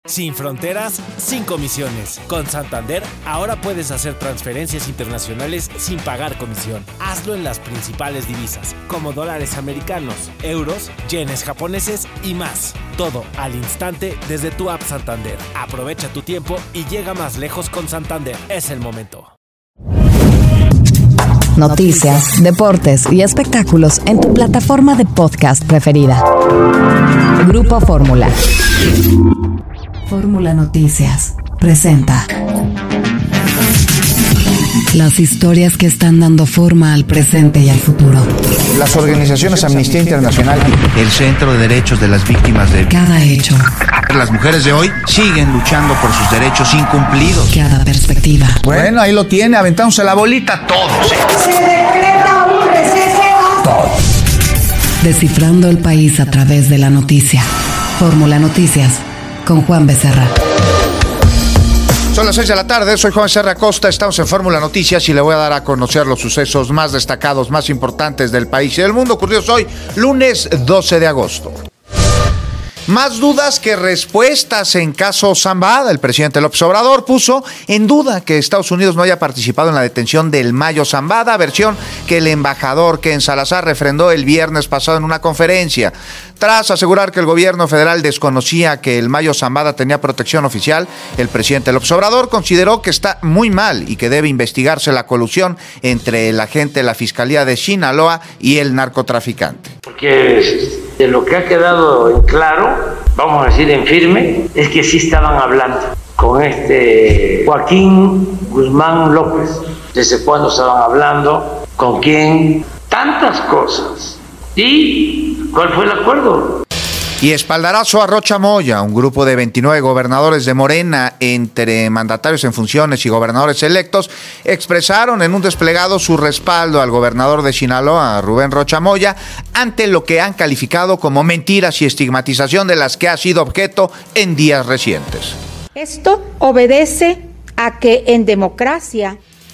Sin fronteras, sin comisiones. Con Santander, ahora puedes hacer transferencias internacionales sin pagar comisión. Hazlo en las principales divisas, como dólares americanos, euros, yenes japoneses y más. Todo al instante desde tu app Santander. Aprovecha tu tiempo y llega más lejos con Santander. Es el momento. Noticias, deportes y espectáculos en tu plataforma de podcast preferida. Grupo Fórmula. Fórmula Noticias presenta las historias que están dando forma al presente y al futuro. Las organizaciones Amnistía Internacional y el Centro de Derechos de las Víctimas de cada hecho. Las mujeres de hoy siguen luchando por sus derechos incumplidos. Cada perspectiva. Bueno, ahí lo tiene, aventándose la bolita todos. Se decreta un receso. Todos. Descifrando el país a través de la noticia. Fórmula Noticias con Juan Becerra. Son las 6 de la tarde, soy Juan Becerra Acosta, estamos en Fórmula Noticias y le voy a dar a conocer los sucesos más destacados, más importantes del país y del mundo ocurridos hoy, lunes 12 de agosto. Más dudas que respuestas en caso Zambada. El presidente López Obrador puso en duda que Estados Unidos no haya participado en la detención del Mayo Zambada, versión que el embajador Ken Salazar refrendó el viernes pasado en una conferencia. Tras asegurar que el gobierno federal desconocía que el Mayo Zambada tenía protección oficial, el presidente López Obrador consideró que está muy mal y que debe investigarse la colusión entre el agente de la Fiscalía de Sinaloa y el narcotraficante. Porque de lo que ha quedado en claro, vamos a decir en firme, es que sí estaban hablando con Joaquín Guzmán López. ¿Desde cuándo estaban hablando? ¿Con quién? Tantas cosas. ¿Y cuál fue el acuerdo? Y espaldarazo a Rocha Moya, un grupo de 29 gobernadores de Morena, entre mandatarios en funciones y gobernadores electos, expresaron en un desplegado su respaldo al gobernador de Sinaloa, Rubén Rocha Moya, ante lo que han calificado como mentiras y estigmatización de las que ha sido objeto en días recientes. Esto obedece a que en democracia...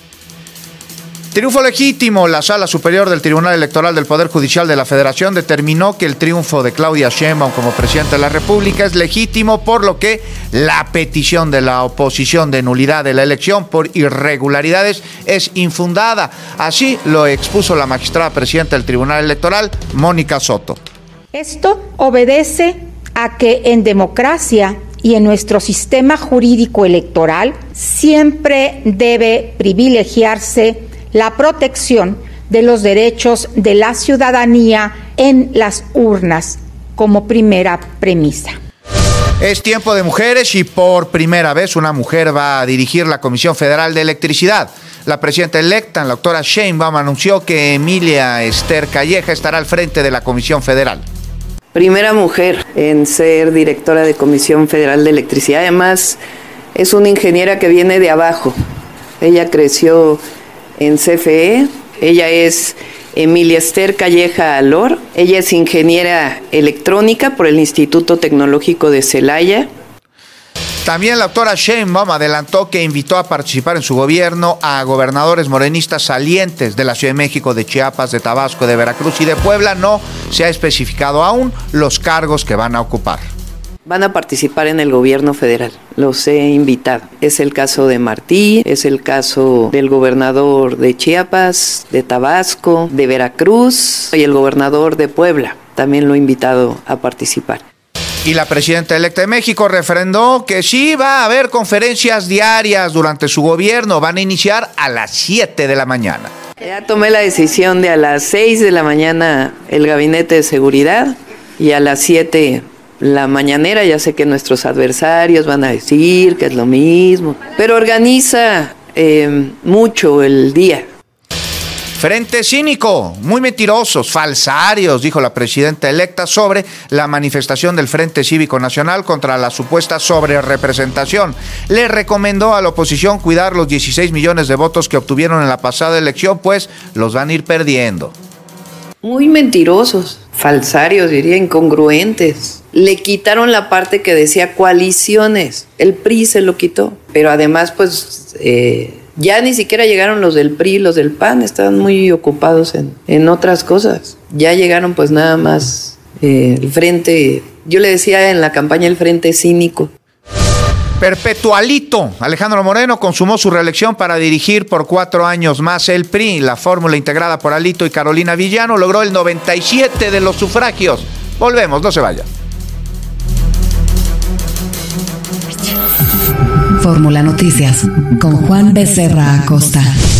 Triunfo legítimo. La Sala Superior del Tribunal Electoral del Poder Judicial de la Federación determinó que el triunfo de Claudia Sheinbaum como presidenta de la República es legítimo, por lo que la petición de la oposición de nulidad de la elección por irregularidades es infundada. Así lo expuso la magistrada presidenta del Tribunal Electoral, Mónica Soto. Esto obedece a que en democracia y en nuestro sistema jurídico electoral siempre debe privilegiarse la protección de los derechos de la ciudadanía en las urnas como primera premisa. Es tiempo de mujeres y por primera vez una mujer va a dirigir la Comisión Federal de Electricidad. La presidenta electa, la doctora Sheinbaum, anunció que Emilia Esther Calleja estará al frente de la Comisión Federal. Primera mujer en ser directora de Comisión Federal de Electricidad. Además, es una ingeniera que viene de abajo. Ella creció en CFE, ella es Emilia Esther Calleja Alor, ella es ingeniera electrónica por el Instituto Tecnológico de Celaya. También la doctora Sheinbaum adelantó que invitó a participar en su gobierno a gobernadores morenistas salientes de la Ciudad de México, de Chiapas, de Tabasco, de Veracruz y de Puebla. No se ha especificado aún los cargos que van a ocupar. Van a participar en el gobierno federal, los he invitado. Es el caso de Martí, es el caso del gobernador de Chiapas, de Tabasco, de Veracruz y el gobernador de Puebla. También lo he invitado a participar. Y la presidenta electa de México refrendó que sí va a haber conferencias diarias durante su gobierno. Van a iniciar a las 7 de la mañana. Ya tomé la decisión de a las 6 de la mañana el gabinete de seguridad y a las 7 la mañanera. Ya sé que nuestros adversarios van a decir que es lo mismo, pero organiza mucho el día. Frente cínico, muy mentirosos, falsarios, dijo la presidenta electa sobre la manifestación del Frente Cívico Nacional contra la supuesta sobrerepresentación. Le recomendó a la oposición cuidar los 16 millones de votos que obtuvieron en la pasada elección, pues los van a ir perdiendo. Muy mentirosos, falsarios, diría, incongruentes. Le quitaron la parte que decía coaliciones, el PRI se lo quitó, pero además pues... ya ni siquiera llegaron los del PRI, los del PAN, estaban muy ocupados en otras cosas. Ya llegaron pues nada más el frente, yo le decía en la campaña el frente cínico. Perpetualito. Alejandro Moreno consumó su reelección para dirigir por 4 años más el PRI. La fórmula integrada por Alito y Carolina Villano logró el 97% de los sufragios. Volvemos, no se vaya. Fórmula Noticias con Juan Becerra Acosta.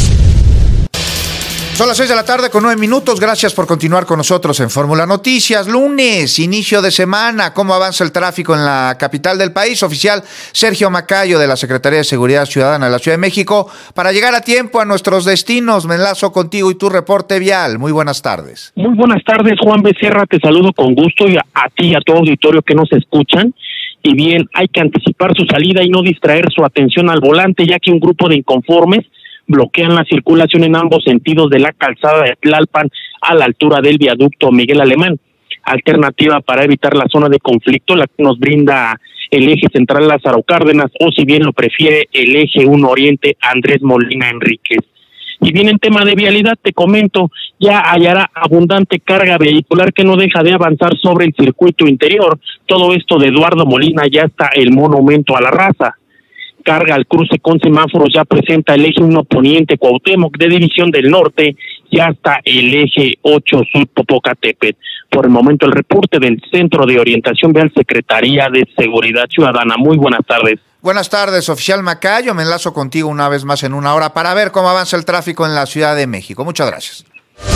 Son las 6 de la tarde con 9 minutos. Gracias por continuar con nosotros en Fórmula Noticias. Lunes, inicio de semana. ¿Cómo avanza el tráfico en la capital del país? Oficial Sergio Macayo de la Secretaría de Seguridad Ciudadana de la Ciudad de México. Para llegar a tiempo a nuestros destinos, me enlazo contigo y tu reporte vial. Muy buenas tardes. Muy buenas tardes, Juan Becerra. Te saludo con gusto y a ti y a todo auditorio que nos escuchan. Y bien, hay que anticipar su salida y no distraer su atención al volante, ya que un grupo de inconformes bloquean la circulación en ambos sentidos de la calzada de Tlalpan a la altura del viaducto Miguel Alemán. Alternativa para evitar la zona de conflicto, la que nos brinda el eje central Lázaro Cárdenas, o si bien lo prefiere, el eje 1 Oriente Andrés Molina Enríquez. Y bien, en tema de vialidad, te comento, ya hallará abundante carga vehicular que no deja de avanzar sobre el circuito interior. Todo esto de Eduardo Molina ya está el Monumento a la Raza. Carga al cruce con semáforos ya presenta el eje 1 Poniente Cuauhtémoc de División del Norte y hasta el eje 8 Sur Popocatépetl. Por el momento el reporte del Centro de Orientación Vial Secretaría de Seguridad Ciudadana. Muy buenas tardes. Buenas tardes, oficial Macayo. Me enlazo contigo una vez más en una hora para ver cómo avanza el tráfico en la Ciudad de México. Muchas gracias.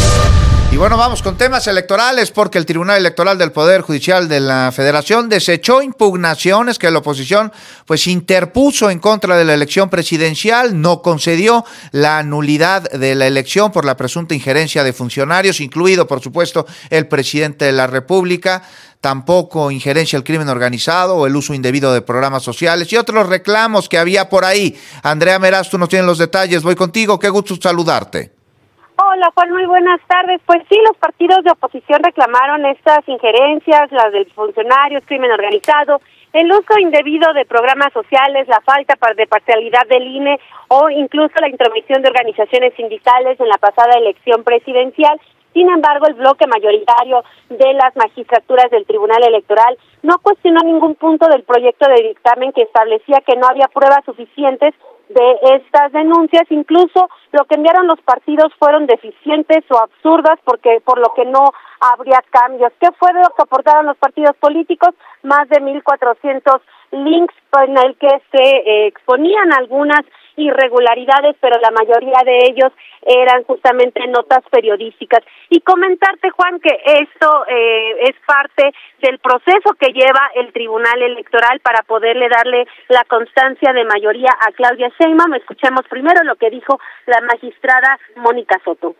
Y bueno, vamos con temas electorales porque el Tribunal Electoral del Poder Judicial de la Federación desechó impugnaciones que la oposición pues interpuso en contra de la elección presidencial, no concedió la nulidad de la elección por la presunta injerencia de funcionarios, incluido por supuesto el presidente de la República, tampoco injerencia al crimen organizado o el uso indebido de programas sociales y otros reclamos que había por ahí. Andrea Meraz, tú nos tienes los detalles, voy contigo, qué gusto saludarte. Hola Juan, muy buenas tardes. Pues sí, los partidos de oposición reclamaron estas injerencias, las del funcionarios, crimen organizado, el uso indebido de programas sociales, la falta de parcialidad del INE o incluso la intromisión de organizaciones sindicales en la pasada elección presidencial. Sin embargo, el bloque mayoritario de las magistraturas del Tribunal Electoral no cuestionó ningún punto del proyecto de dictamen que establecía que no había pruebas suficientes de estas denuncias. Incluso lo que enviaron los partidos fueron deficientes o absurdas por lo que no habría cambios. ¿Qué fue lo que aportaron los partidos políticos? Más de 1,400 links en el que se exponían algunas irregularidades, pero la mayoría de ellos eran justamente notas periodísticas. Y comentarte, Juan, que esto es parte del proceso que lleva el Tribunal Electoral para poderle darle la constancia de mayoría a Claudia Sheinbaum. Escuchemos primero lo que dijo la magistrada Mónica Soto.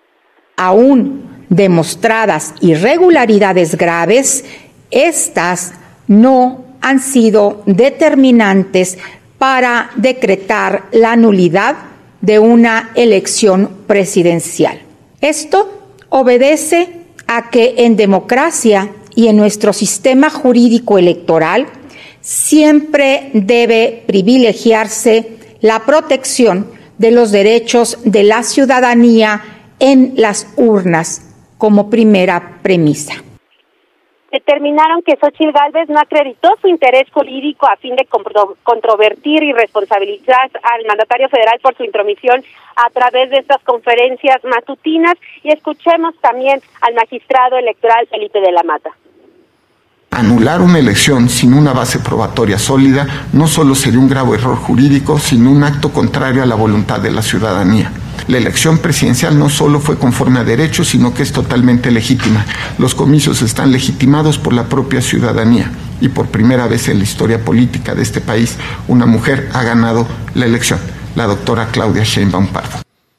Aún demostradas irregularidades graves, estas no han sido determinantes para decretar la nulidad de una elección presidencial. Esto obedece a que en democracia y en nuestro sistema jurídico electoral siempre debe privilegiarse la protección de los derechos de la ciudadanía en las urnas como primera premisa. Determinaron que Xóchitl Gálvez no acreditó su interés jurídico a fin de controvertir y responsabilizar al mandatario federal por su intromisión a través de estas conferencias matutinas. Y escuchemos también al magistrado electoral Felipe de la Mata. Anular una elección sin una base probatoria sólida no solo sería un grave error jurídico, sino un acto contrario a la voluntad de la ciudadanía. La elección presidencial no solo fue conforme a derecho, sino que es totalmente legítima. Los comicios están legitimados por la propia ciudadanía y por primera vez en la historia política de este país, una mujer ha ganado la elección, la doctora Claudia Sheinbaum Pardo.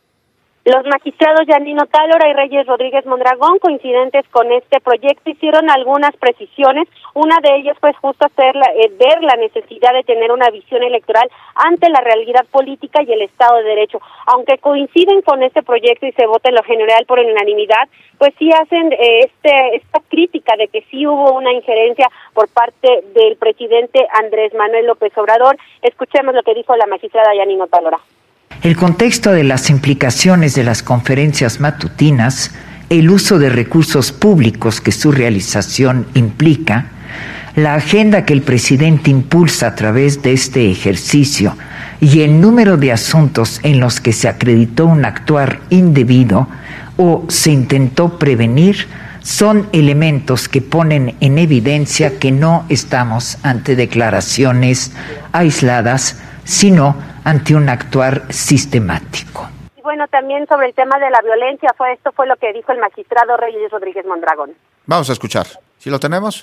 Los magistrados Yanino Tálora y Reyes Rodríguez Mondragón, coincidentes con este proyecto, hicieron algunas precisiones. Una de ellas fue justo ver la necesidad de tener una visión electoral ante la realidad política y el Estado de Derecho. Aunque coinciden con este proyecto y se vota en lo general por unanimidad, pues sí hacen esta crítica de que sí hubo una injerencia por parte del presidente Andrés Manuel López Obrador. Escuchemos lo que dijo la magistrada Yanino Tálora. El contexto de las implicaciones de las conferencias matutinas, el uso de recursos públicos que su realización implica, la agenda que el presidente impulsa a través de este ejercicio y el número de asuntos en los que se acreditó un actuar indebido o se intentó prevenir son elementos que ponen en evidencia que no estamos ante declaraciones aisladas, sino ante un actuar sistemático. Y bueno, también sobre el tema de la violencia, esto fue lo que dijo el magistrado Reyes Rodríguez Mondragón. Vamos a escuchar. ¿Sí lo tenemos?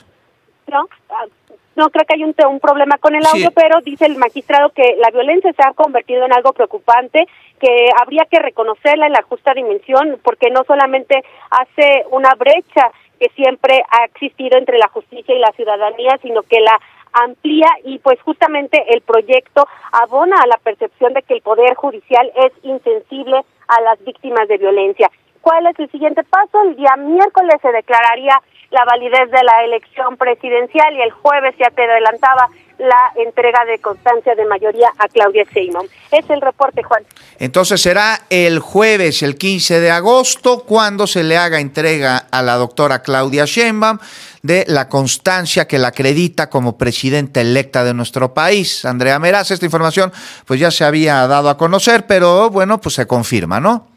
No, creo que hay un problema con el audio, sí. Pero dice el magistrado que la violencia se ha convertido en algo preocupante, que habría que reconocerla en la justa dimensión, porque no solamente hace una brecha que siempre ha existido entre la justicia y la ciudadanía, sino que la amplía y pues justamente el proyecto abona a la percepción de que el Poder Judicial es insensible a las víctimas de violencia. ¿Cuál es el siguiente paso? El día miércoles se declararía la validez de la elección presidencial y el jueves, ya te adelantaba, la entrega de constancia de mayoría a Claudia Sheinbaum. Es el reporte, Juan. Entonces será el jueves, el 15 de agosto, cuando se le haga entrega a la doctora Claudia Sheinbaum de la constancia que la acredita como presidenta electa de nuestro país. Andrea Meraz, esta información pues ya se había dado a conocer, pero bueno, pues se confirma, ¿no?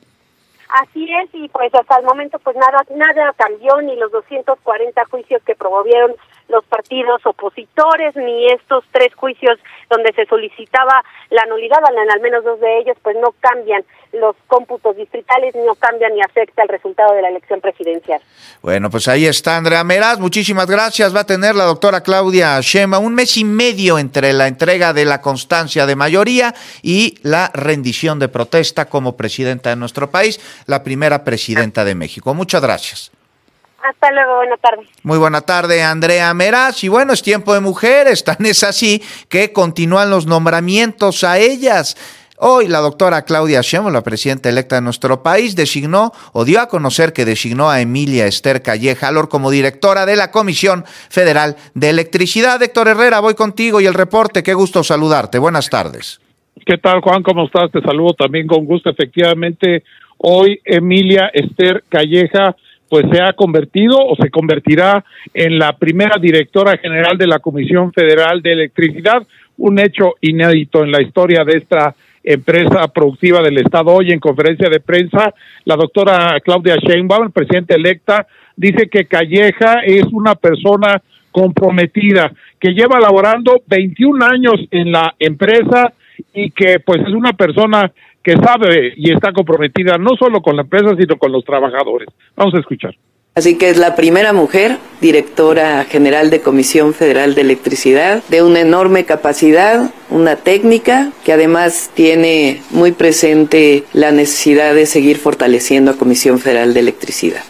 Así es, y pues hasta el momento pues nada cambió, ni los 240 juicios que promovieron los partidos opositores, ni estos 3 juicios donde se solicitaba la nulidad, al menos 2 de ellos, pues no cambian los cómputos distritales, no cambian ni afecta el resultado de la elección presidencial. Bueno, pues ahí está Andrea Meraz, muchísimas gracias. Va a tener la doctora Claudia Sheinbaum 1 mes y medio entre la entrega de la constancia de mayoría y la rendición de protesta como presidenta de nuestro país, la primera presidenta de México. Muchas gracias. Hasta luego, buena tarde. Muy buena tarde, Andrea Meraz. Y bueno, es tiempo de mujeres, tan es así que continúan los nombramientos a ellas. Hoy la doctora Claudia Sheinbaum, la presidenta electa de nuestro país, dio a conocer que designó a Emilia Esther Calleja Alor como directora de la Comisión Federal de Electricidad. Héctor Herrera, voy contigo y el reporte. Qué gusto saludarte. Buenas tardes. ¿Qué tal, Juan? ¿Cómo estás? Te saludo también con gusto. Efectivamente, hoy Emilia Esther Calleja pues se ha convertido o se convertirá en la primera directora general de la Comisión Federal de Electricidad, un hecho inédito en la historia de esta empresa productiva del Estado. Hoy en conferencia de prensa, la doctora Claudia Sheinbaum, presidenta electa, dice que Calleja es una persona comprometida, que lleva laborando 21 años en la empresa y que pues es una persona que sabe y está comprometida no solo con la empresa, sino con los trabajadores. Vamos a escuchar. Así que es la primera mujer directora general de Comisión Federal de Electricidad, de una enorme capacidad, una técnica que además tiene muy presente la necesidad de seguir fortaleciendo a Comisión Federal de Electricidad.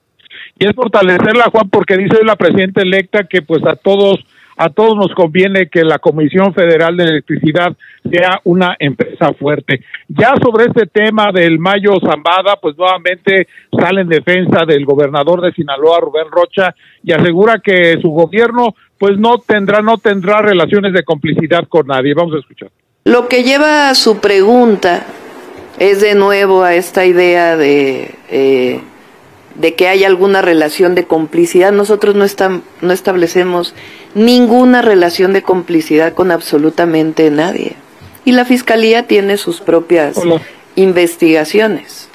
Y es fortalecerla, Juan, porque dice la presidenta electa que pues a todos nos conviene que la Comisión Federal de Electricidad sea una empresa fuerte. Ya sobre este tema del Mayo Zambada, pues nuevamente sale en defensa del gobernador de Sinaloa, Rubén Rocha, y asegura que su gobierno pues no tendrá relaciones de complicidad con nadie. Vamos a escuchar. Lo que lleva a su pregunta es de nuevo a esta idea de que hay alguna relación de complicidad. Nosotros no establecemos ninguna relación de complicidad con absolutamente nadie. Y la Fiscalía tiene sus propias investigaciones.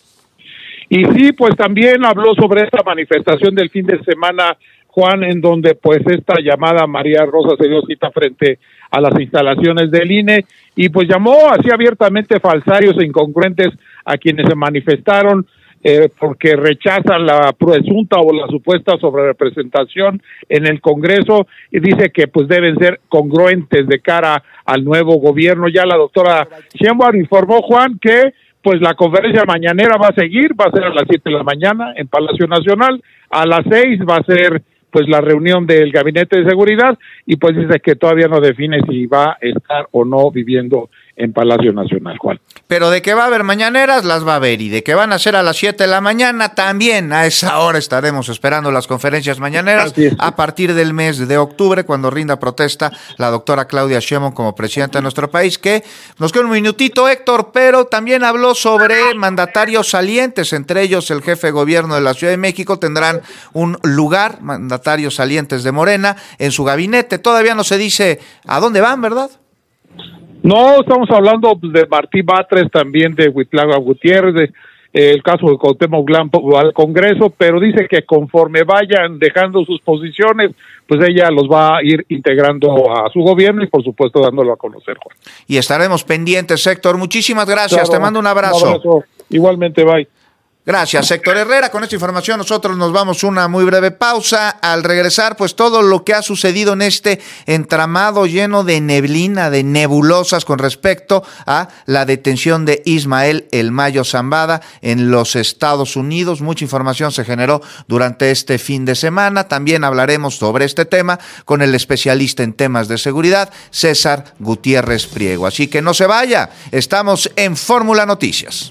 Y sí, pues también habló sobre esta manifestación del fin de semana, Juan, en donde pues esta llamada María Rosa se dio cita frente a las instalaciones del INE y pues llamó así abiertamente falsarios e incongruentes a quienes se manifestaron, porque rechazan la presunta o la supuesta sobrerepresentación en el Congreso y dice que pues deben ser congruentes de cara al nuevo gobierno. Ya la doctora Sheinbaum informó, Juan, que pues la conferencia mañanera va a seguir, va a ser a las 7 de la mañana en Palacio Nacional, a las 6 va a ser pues la reunión del Gabinete de Seguridad y pues dice que todavía no define si va a estar o no viviendo en Palacio Nacional, Juan. Pero de que va a haber mañaneras, las va a haber, y de que van a ser a las 7 de la mañana, también a esa hora estaremos esperando las conferencias mañaneras a partir del mes de octubre, cuando rinda protesta la doctora Claudia Sheinbaum como presidenta de nuestro país, que nos queda un minutito, Héctor, pero también habló sobre mandatarios salientes, entre ellos el jefe de gobierno de la Ciudad de México, tendrán un lugar, mandatarios salientes de Morena, en su gabinete. Todavía no se dice a dónde van, ¿verdad? No, estamos hablando de Martí Batres, también de Huitlava Gutiérrez, el caso de Cuauhtémoc Blanco al Congreso, pero dice que conforme vayan dejando sus posiciones, pues ella los va a ir integrando a su gobierno y por supuesto dándolo a conocer, Juan. Y estaremos pendientes, Héctor. Muchísimas gracias, claro, te mando un abrazo. Un abrazo. Igualmente, bye. Gracias, Héctor Herrera. Con esta información nosotros nos vamos a una muy breve pausa. Al regresar, pues todo lo que ha sucedido en este entramado lleno de neblina, de nebulosas con respecto a la detención de Ismael El Mayo Zambada en los Estados Unidos. Mucha información se generó durante este fin de semana. También hablaremos sobre este tema con el especialista en temas de seguridad, César Gutiérrez Priego. Así que no se vaya, estamos en Fórmula Noticias.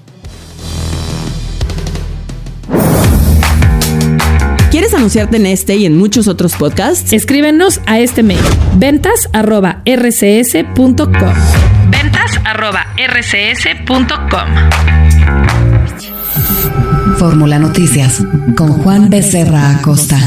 ¿Quieres anunciarte en este y en muchos otros podcasts? Escríbenos a este mail: ventas@rcs.com. ventas@rcs.com. Fórmula Noticias con Juan Becerra Acosta.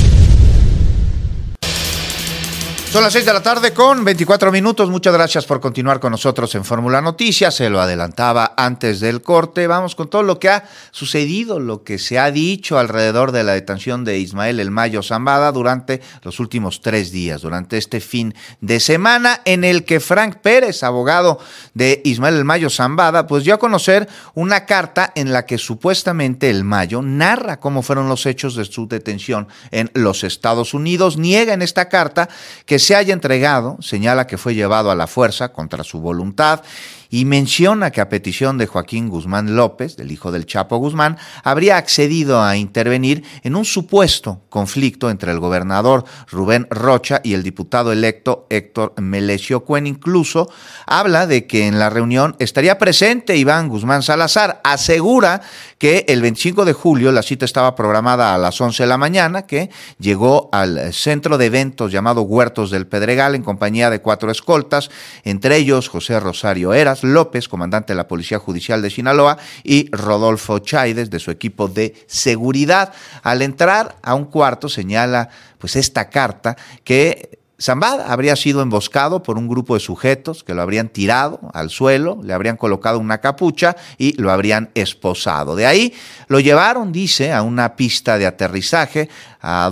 Son las 6 de la tarde con 24 minutos. Muchas gracias por continuar con nosotros en Fórmula Noticias. Se lo adelantaba antes del corte. Vamos con todo lo que ha sucedido, lo que se ha dicho alrededor de la detención de Ismael El Mayo Zambada durante los últimos 3 días, durante este fin de semana, en el que Frank Pérez, abogado de Ismael El Mayo Zambada, pues dio a conocer una carta en la que supuestamente El Mayo narra cómo fueron los hechos de su detención en los Estados Unidos. Niega en esta carta que se haya entregado, señala que fue llevado a la fuerza contra su voluntad y menciona que a petición de Joaquín Guzmán López, del hijo del Chapo Guzmán, habría accedido a intervenir en un supuesto conflicto entre el gobernador Rubén Rocha y el diputado electo Héctor Melesio Cuen. Incluso habla de que en la reunión estaría presente Iván Guzmán Salazar. Asegura que el 25 de julio la cita estaba programada a las 11 de la mañana, que llegó al centro de eventos llamado Huertos del Pedregal en compañía de 4 escoltas, entre ellos José Rosario Heras López, comandante de la Policía Judicial de Sinaloa, y Rodolfo Chaides, de su equipo de seguridad. Al entrar a un cuarto, señala pues esta carta que Zambada habría sido emboscado por un grupo de sujetos que lo habrían tirado al suelo, le habrían colocado una capucha y lo habrían esposado. De ahí lo llevaron, dice, a una pista de aterrizaje a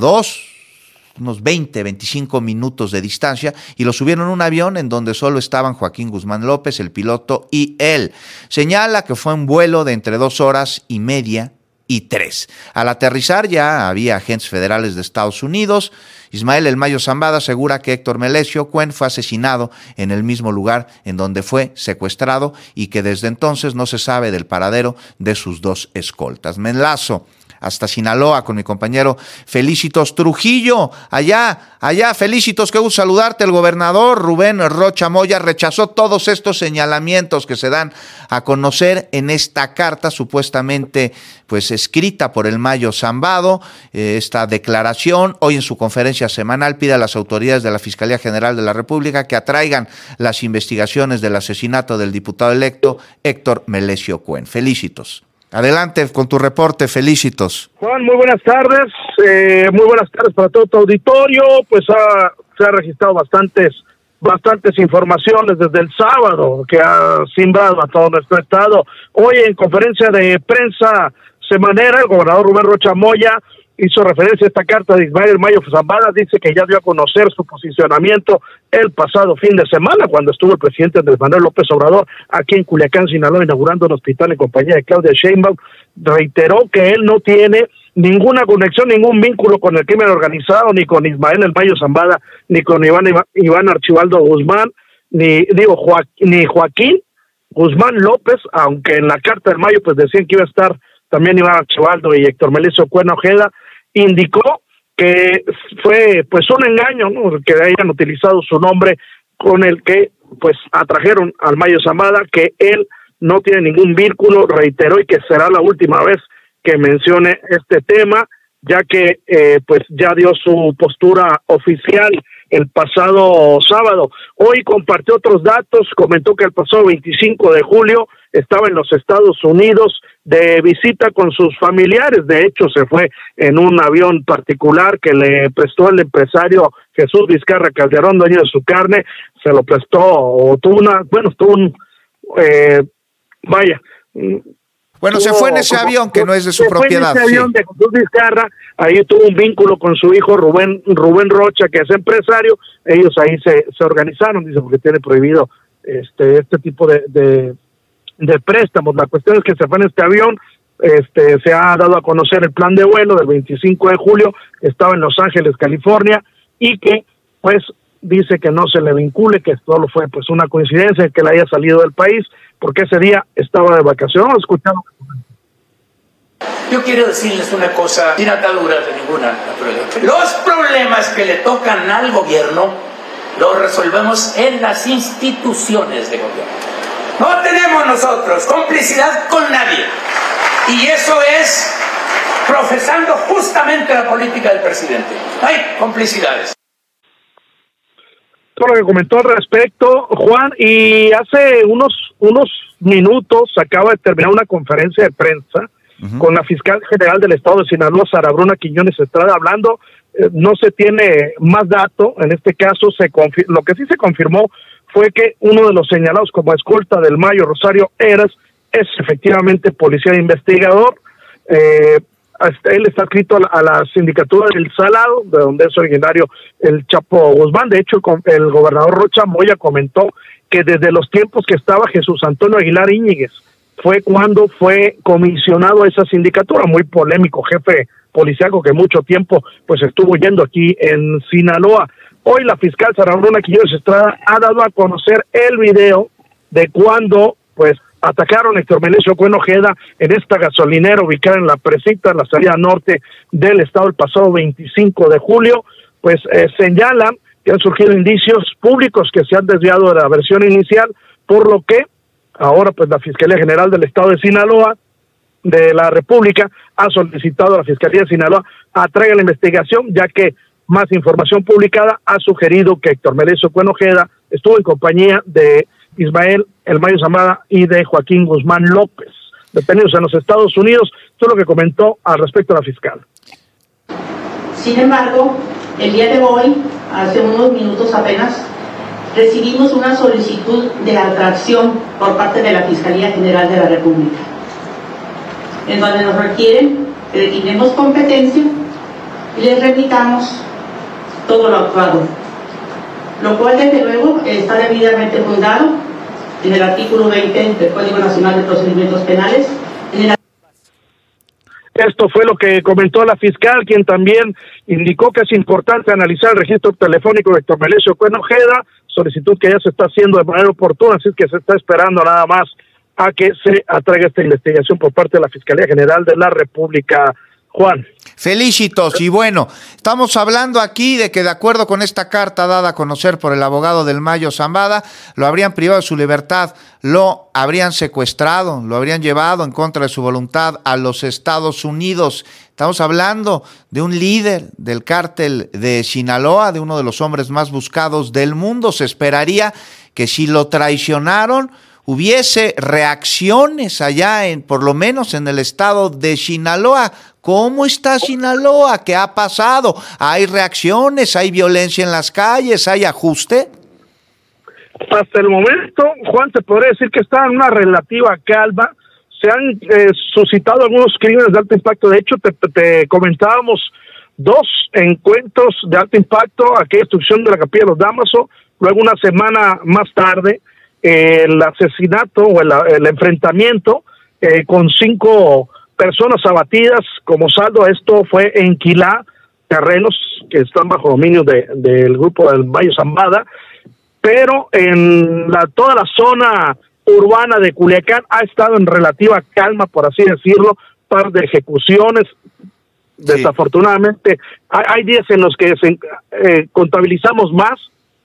unos 20, 25 minutos de distancia, y lo subieron en un avión en donde solo estaban Joaquín Guzmán López, el piloto, y él. Señala que fue un vuelo de entre 2 horas y media y 3. Al aterrizar ya había agentes federales de Estados Unidos. Ismael El Mayo Zambada asegura que Héctor Melesio Cuen fue asesinado en el mismo lugar en donde fue secuestrado y que desde entonces no se sabe del paradero de sus 2 escoltas. Me enlazo hasta Sinaloa con mi compañero Felicitos Trujillo. Allá, Felicitos, qué gusto saludarte. El gobernador Rubén Rocha Moya rechazó todos estos señalamientos que se dan a conocer en esta carta supuestamente pues escrita por El Mayo Zambada. Esta declaración, hoy en su conferencia semanal, pide a las autoridades de la Fiscalía General de la República que atraigan las investigaciones del asesinato del diputado electo Héctor Melesio Cuen. Felicitos. Adelante con tu reporte, Felicitos. Juan, muy buenas tardes. Muy buenas tardes para todo tu auditorio. Pues se ha registrado bastantes informaciones desde el sábado que ha simbrado a todo nuestro estado. Hoy en conferencia de prensa semanera, el gobernador Rubén Rocha Moya hizo referencia a esta carta de Ismael El Mayo Zambada. Dice que ya dio a conocer su posicionamiento el pasado fin de semana, cuando estuvo el presidente Andrés Manuel López Obrador aquí en Culiacán, Sinaloa, inaugurando un hospital en compañía de Claudia Sheinbaum. Reiteró que él no tiene ninguna conexión, ningún vínculo con el crimen organizado, ni con Ismael El Mayo Zambada, ni con Iván Archibaldo Guzmán, ni Joaquín Guzmán López, aunque en la carta del Mayo pues decían que iba a estar también Iván Archibaldo y Héctor Melesio Cuen Ojeda. Indicó que fue pues un engaño, ¿no?, que hayan utilizado su nombre con el que pues atrajeron al Mayo Zambada, que él no tiene ningún vínculo, reiteró, y que será la última vez que mencione este tema, ya que pues ya dio su postura oficial el pasado sábado. Hoy compartió otros datos, comentó que el pasado 25 de julio estaba en los Estados Unidos de visita con sus familiares. De hecho, se fue en un avión particular que le prestó el empresario Jesús Vizcarra Calderón, dueño de Su Carne. Se lo prestó, o se fue en ese avión que no es de su propiedad. En ese avión de Jesús Vizcarra, ahí tuvo un vínculo con su hijo Rubén Rocha, que es empresario. Ellos ahí se organizaron, dice, porque tiene prohibido este tipo de préstamos. La cuestión es que se fue en este avión. Se ha dado a conocer el plan de vuelo del 25 de julio, que estaba en Los Ángeles, California, y que pues dice que no se le vincule, que solo fue pues una coincidencia que le haya salido del país, porque ese día estaba de vacaciones. Vamos a escuchar. Yo quiero decirles una cosa sin ataduras de ninguna naturaleza. Los problemas que le tocan al gobierno los resolvemos en las instituciones de gobierno. No tenemos nosotros complicidad con nadie. Y eso es profesando justamente la política del presidente. No hay complicidades. Todo lo que comentó al respecto, Juan, y hace unos minutos acaba de terminar una conferencia de prensa con la fiscal general del estado de Sinaloa, Sara Bruna Quiñones Estrada, hablando. No se tiene más dato, en este caso lo que sí se confirmó fue que uno de los señalados como escolta del Mayo, Rosario Heras, es efectivamente policía investigador. Él está adscrito a la sindicatura del Salado, de donde es originario el Chapo Guzmán. De hecho, el gobernador Rocha Moya comentó que desde los tiempos que estaba Jesús Antonio Aguilar Íñiguez fue cuando fue comisionado a esa sindicatura. Muy polémico jefe policíaco que mucho tiempo pues estuvo yendo aquí en Sinaloa. Hoy la fiscal Sara Bruna Quiñones Estrada ha dado a conocer el video de cuando pues atacaron a Héctor Melesio Cuen Ojeda en esta gasolinera ubicada en la Presita, en la salida norte del estado, el pasado 25 de julio. Pues señalan que han surgido indicios públicos que se han desviado de la versión inicial, por lo que ahora pues la Fiscalía General del Estado de Sinaloa, de la República, ha solicitado a la Fiscalía de Sinaloa atraiga la investigación, ya que más información publicada ha sugerido que Héctor Melesio Cuen Ojeda estuvo en compañía de Ismael El Mayo Zambada y de Joaquín Guzmán López, detenidos en los Estados Unidos. Esto es lo que comentó al respecto la fiscal. Sin embargo, el día de hoy, hace unos minutos apenas, recibimos una solicitud de atracción por parte de la Fiscalía General de la República, en donde nos requieren que declinemos competencia y les remitamos todo lo actuado, lo cual desde luego está debidamente fundado en el artículo 20 del Código Nacional de Procedimientos Penales. Esto fue lo que comentó la fiscal, quien también indicó que es importante analizar el registro telefónico de Héctor Melesio Cuen Ojeda, solicitud que ya se está haciendo de manera oportuna, así que se está esperando nada más a que se atraiga esta investigación por parte de la Fiscalía General de la República. Juan. Felicitos. Y bueno, estamos hablando aquí de que de acuerdo con esta carta dada a conocer por el abogado del Mayo Zambada, lo habrían privado de su libertad, lo habrían secuestrado, lo habrían llevado en contra de su voluntad a los Estados Unidos. Estamos hablando de un líder del cártel de Sinaloa, de uno de los hombres más buscados del mundo. Se esperaría que si lo traicionaron, hubiese reacciones allá, por lo menos en el estado de Sinaloa. ¿Cómo está Sinaloa? ¿Qué ha pasado? ¿Hay reacciones? ¿Hay violencia en las calles? ¿Hay ajuste? Hasta el momento, Juan, te podría decir que está en una relativa calma. Se han suscitado algunos crímenes de alto impacto. De hecho, te comentábamos 2 encuentros de alto impacto, aquella destrucción de la Capilla de los Damaso, luego una semana más tarde, el asesinato o el enfrentamiento con 5 personas abatidas como saldo. Esto fue en Quilá, terrenos que están bajo dominio del grupo del Mayo Zambada, pero en toda la zona urbana de Culiacán ha estado en relativa calma, por así decirlo, par de ejecuciones. Sí. Desafortunadamente hay días en los que contabilizamos más,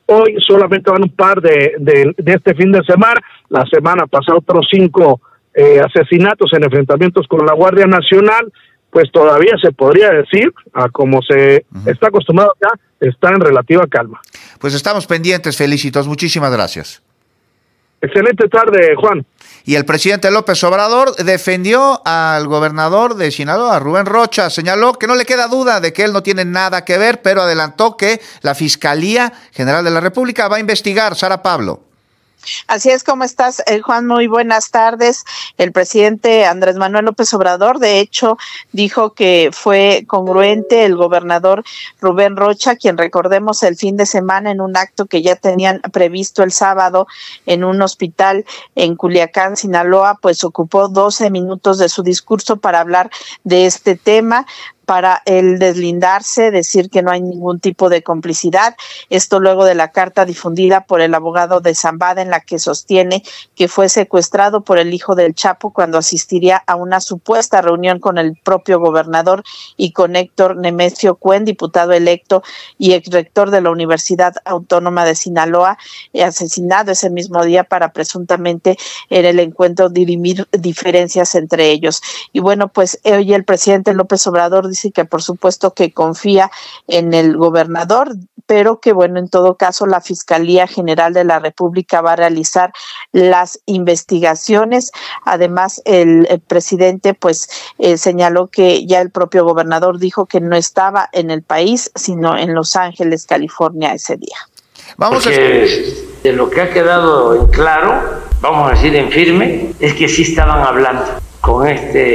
Hoy solamente van un par de este fin de semana. La semana pasada otros 5 asesinatos en enfrentamientos con la Guardia Nacional. Pues todavía se podría decir, a como se está acostumbrado ya, está en relativa calma. Pues estamos pendientes, Felicitos. Muchísimas gracias. Excelente tarde, Juan. Y el presidente López Obrador defendió al gobernador de Sinaloa, Rubén Rocha. Señaló que no le queda duda de que él no tiene nada que ver, pero adelantó que la Fiscalía General de la República va a investigar. Sara Pablo. Así es, ¿cómo estás, Juan? Muy buenas tardes. El presidente Andrés Manuel López Obrador, de hecho, dijo que fue congruente el gobernador Rubén Rocha, quien recordemos el fin de semana en un acto que ya tenían previsto el sábado en un hospital en Culiacán, Sinaloa, pues ocupó 12 minutos de su discurso para hablar de este tema, para el deslindarse, decir que no hay ningún tipo de complicidad. Esto luego de la carta difundida por el abogado de Zambada, en la que sostiene que fue secuestrado por el hijo del Chapo cuando asistiría a una supuesta reunión con el propio gobernador y con Héctor Nemesio Cuen, diputado electo y exrector de la Universidad Autónoma de Sinaloa, asesinado ese mismo día para presuntamente en el encuentro dirimir diferencias entre ellos. Y bueno, pues hoy el presidente López Obrador dice que por supuesto que confía en el gobernador, pero que bueno, en todo caso la Fiscalía General de la República va a realizar las investigaciones. Además, el presidente pues señaló que ya el propio gobernador dijo que no estaba en el país, sino en Los Ángeles, California, ese día. De lo que ha quedado en claro, vamos a decir en firme, es que sí estaban hablando con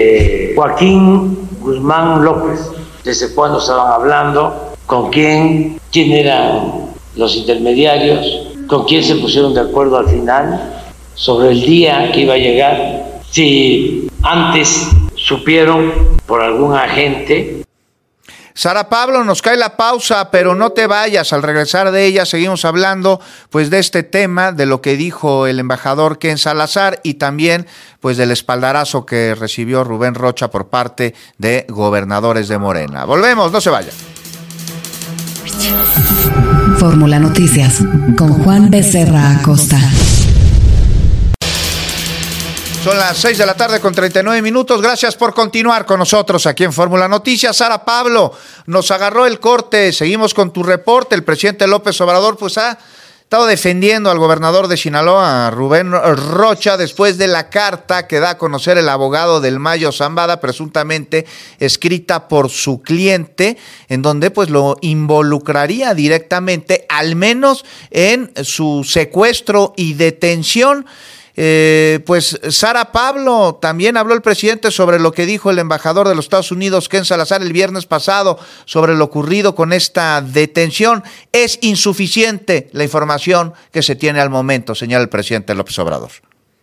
Joaquín Guzmán López. ¿Desde cuándo estaban hablando? ¿Con quién? ¿Quién eran los intermediarios? ¿Con quién se pusieron de acuerdo al final? Sobre el día que iba a llegar. Si antes supieron por algún agente. Sara Pablo, nos cae la pausa, pero no te vayas. Al regresar de ella seguimos hablando pues de este tema, de lo que dijo el embajador Ken Salazar y también pues del espaldarazo que recibió Rubén Rocha por parte de gobernadores de Morena. Volvemos, no se vayan. Fórmula Noticias con Juan Becerra Acosta. Son las 6 de la tarde con 39 minutos. Gracias por continuar con nosotros aquí en Fórmula Noticias. Sara Pablo, nos agarró el corte. Seguimos con tu reporte. El presidente López Obrador pues ha estado defendiendo al gobernador de Sinaloa, Rubén Rocha, después de la carta que da a conocer el abogado del Mayo Zambada, presuntamente escrita por su cliente, en donde pues lo involucraría directamente, al menos en su secuestro y detención. Pues Sara Pablo, también habló el presidente sobre lo que dijo el embajador de los Estados Unidos, Ken Salazar, el viernes pasado, sobre lo ocurrido con esta detención. Es insuficiente la información que se tiene al momento, señala el presidente López Obrador.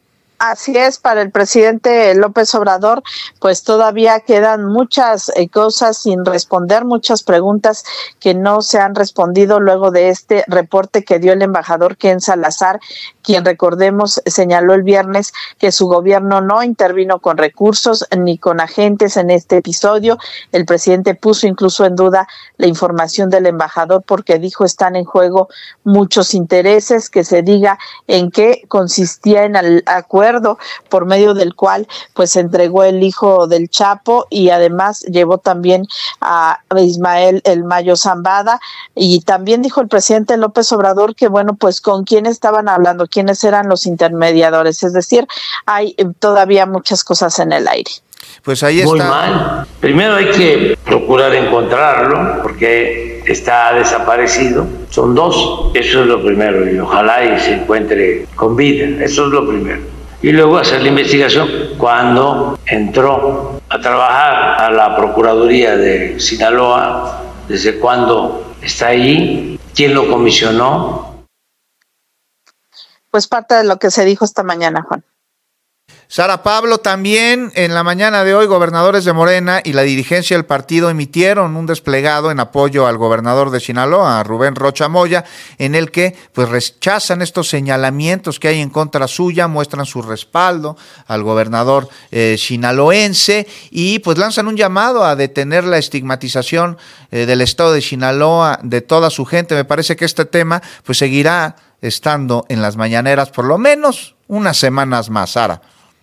Así es, para el presidente López Obrador, pues todavía quedan muchas cosas sin responder, muchas preguntas que no se han respondido luego de este reporte que dio el embajador Ken Salazar, quien, recordemos, señaló el viernes que su gobierno no intervino con recursos ni con agentes en este episodio. El presidente puso incluso en duda la información del embajador porque dijo están en juego muchos intereses, que se diga en qué consistía en el acuerdo por medio del cual pues entregó el hijo del Chapo y además llevó también a Ismael El Mayo Zambada. Y también dijo el presidente López Obrador que bueno, pues con quién estaban hablando, quiénes eran los intermediadores, es decir, hay todavía muchas cosas en el aire. Pues ahí está. Muy mal. Primero hay que procurar encontrarlo porque está desaparecido. Son 2, eso es lo primero, y ojalá y se encuentre con vida, eso es lo primero. Y luego hacer la investigación. Cuando entró a trabajar a la Procuraduría de Sinaloa, desde cuándo está ahí, quién lo comisionó. Pues parte de lo que se dijo esta mañana, Juan. Sara Pablo, también en la mañana de hoy, gobernadores de Morena y la dirigencia del partido emitieron un desplegado en apoyo al gobernador de Sinaloa, a Rubén Rocha Moya, en el que pues rechazan estos señalamientos que hay en contra suya, muestran su respaldo al gobernador sinaloense y pues lanzan un llamado a detener la estigmatización del estado de Sinaloa, de toda su gente. Me parece que este tema pues seguirá estando en las mañaneras por lo menos unas semanas más, Sara.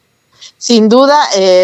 Sin duda,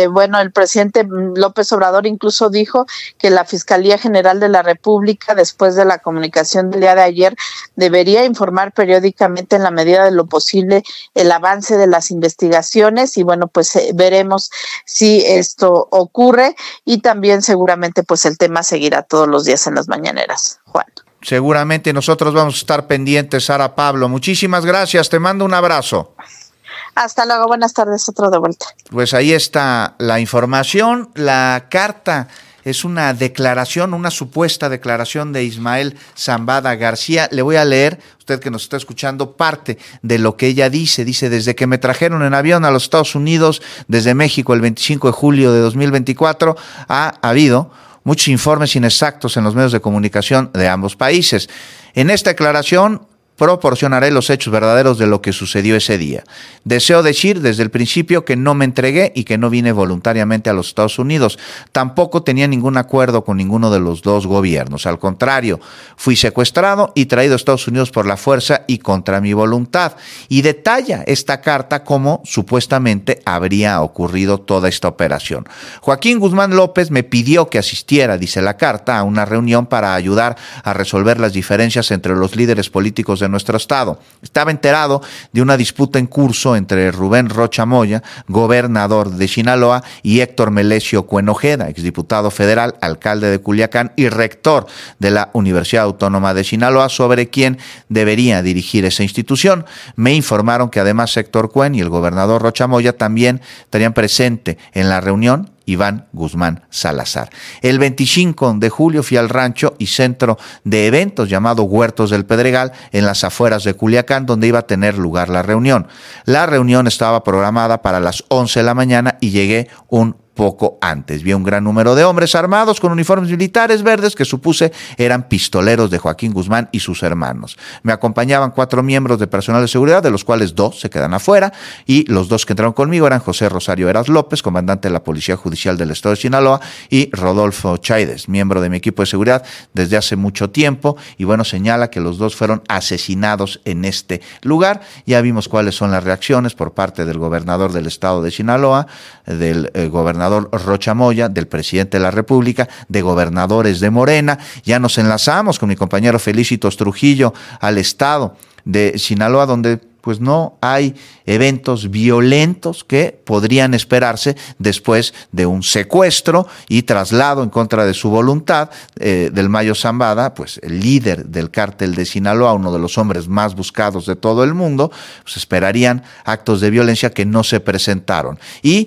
el presidente López Obrador incluso dijo que la Fiscalía General de la República, después de la comunicación del día de ayer, debería informar periódicamente en la medida de lo posible el avance de las investigaciones y veremos si esto ocurre y también seguramente pues el tema seguirá todos los días en las mañaneras, Juan. Seguramente nosotros vamos a estar pendientes, Sara Pablo. Muchísimas gracias, te mando un abrazo. Hasta luego, buenas tardes, otro de vuelta. Pues ahí está la información. La carta es una declaración, una supuesta declaración de Ismael Zambada García. Le voy a leer, usted que nos está escuchando, parte de lo que ella dice. Dice: desde que me trajeron en avión a los Estados Unidos desde México el 25 de julio de 2024, ha habido muchos informes inexactos en los medios de comunicación de ambos países. En esta declaración proporcionaré los hechos verdaderos de lo que sucedió ese día. Deseo decir desde el principio que no me entregué y que no vine voluntariamente a los Estados Unidos. Tampoco tenía ningún acuerdo con ninguno de los dos gobiernos. Al contrario, fui secuestrado y traído a Estados Unidos por la fuerza y contra mi voluntad. Y detalla esta carta cómo supuestamente habría ocurrido toda esta operación. Joaquín Guzmán López me pidió que asistiera, dice la carta, a una reunión para ayudar a resolver las diferencias entre los líderes políticos de nuestro estado. Estaba enterado de una disputa en curso entre Rubén Rocha Moya, gobernador de Sinaloa, y Héctor Melesio Cuenojeda, exdiputado federal, alcalde de Culiacán y rector de la Universidad Autónoma de Sinaloa, sobre quién debería dirigir esa institución. Me informaron que además Héctor Cuen y el gobernador Rocha Moya también estarían presentes en la reunión. Iván Guzmán Salazar. El 25 de julio fui al rancho y centro de eventos llamado Huertos del Pedregal en las afueras de Culiacán, donde iba a tener lugar la reunión. La reunión estaba programada para las 11 de la mañana y llegué un poco antes. Vi un gran número de hombres armados con uniformes militares verdes que supuse eran pistoleros de Joaquín Guzmán y sus hermanos. Me acompañaban 4 miembros de personal de seguridad, de los cuales 2 se quedan afuera, y los 2 que entraron conmigo eran José Rosario Heras López, comandante de la Policía Judicial del Estado de Sinaloa, y Rodolfo Chaides, miembro de mi equipo de seguridad desde hace mucho tiempo, y señala que los 2 fueron asesinados en este lugar. Ya vimos cuáles son las reacciones por parte del gobernador del Estado de Sinaloa, del gobernador Rocha Moya, del presidente de la República, de gobernadores de Morena. Ya nos enlazamos con mi compañero Felicitos Trujillo al estado de Sinaloa, donde pues no hay eventos violentos que podrían esperarse después de un secuestro y traslado en contra de su voluntad del Mayo Zambada, pues el líder del cártel de Sinaloa, uno de los hombres más buscados de todo el mundo. Pues esperarían actos de violencia que no se presentaron. Y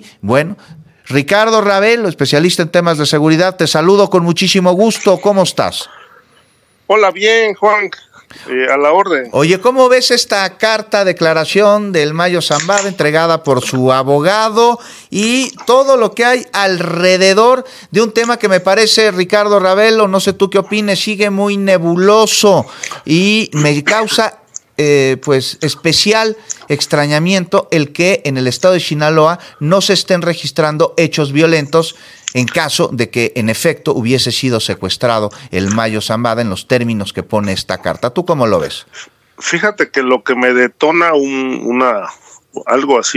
Ricardo Ravelo, especialista en temas de seguridad, te saludo con muchísimo gusto. ¿Cómo estás? Hola, bien, Juan. A la orden. Oye, ¿cómo ves esta carta, declaración del Mayo Zambada entregada por su abogado y todo lo que hay alrededor de un tema que me parece, Ricardo Ravelo, no sé tú qué opines, sigue muy nebuloso y me causa especial extrañamiento el que en el estado de Sinaloa no se estén registrando hechos violentos en caso de que en efecto hubiese sido secuestrado el Mayo Zambada en los términos que pone esta carta. ¿Tú cómo lo ves? Fíjate que lo que me detona algo así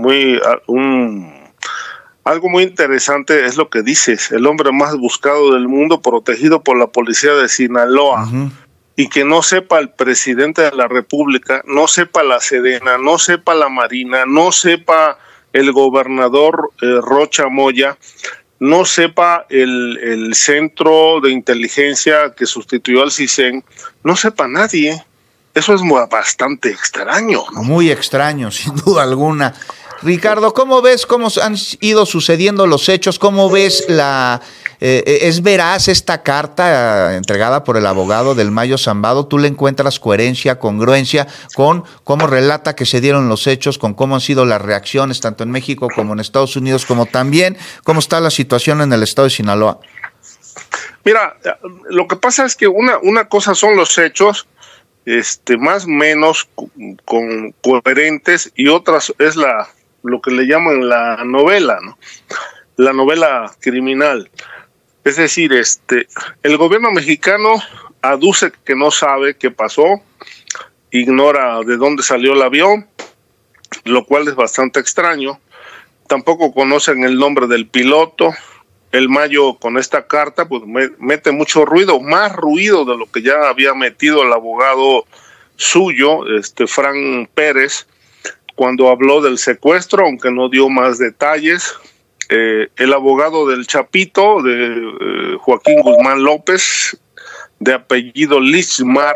algo muy interesante es lo que dices: el hombre más buscado del mundo, protegido por la policía de Sinaloa. Uh-huh. Y que no sepa el presidente de la República, no sepa la Sedena, no sepa la Marina, no sepa el gobernador Rocha Moya, no sepa el centro de inteligencia que sustituyó al CISEN, no sepa nadie. Eso es bastante extraño, ¿no? Muy extraño, sin duda alguna. Ricardo, ¿cómo ves cómo han ido sucediendo los hechos? ¿Cómo ves ¿Es veraz esta carta entregada por el abogado del Mayo Zambado? ¿Tú le encuentras coherencia, congruencia con cómo relata que se dieron los hechos, con cómo han sido las reacciones tanto en México como en Estados Unidos, como también cómo está la situación en el estado de Sinaloa? Mira, lo que pasa es que una cosa son los hechos, más o menos coherentes, y otras es lo que le llaman la novela, ¿no? La novela criminal. Es decir, el gobierno mexicano aduce que no sabe qué pasó, ignora de dónde salió el avión, lo cual es bastante extraño. Tampoco conocen el nombre del piloto. El Mayo con esta carta pues mete mucho ruido, más ruido de lo que ya había metido el abogado suyo, Fran Pérez, cuando habló del secuestro, aunque no dio más detalles. El abogado del Chapito, de Joaquín Guzmán López, de apellido Lisman,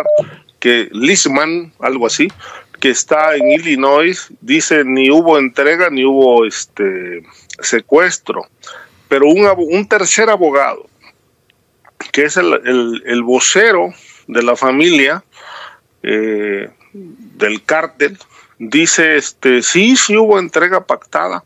algo así, que está en Illinois, dice ni hubo entrega ni hubo secuestro. Pero un tercer abogado, que es el vocero de la familia del cártel, dice sí hubo entrega pactada.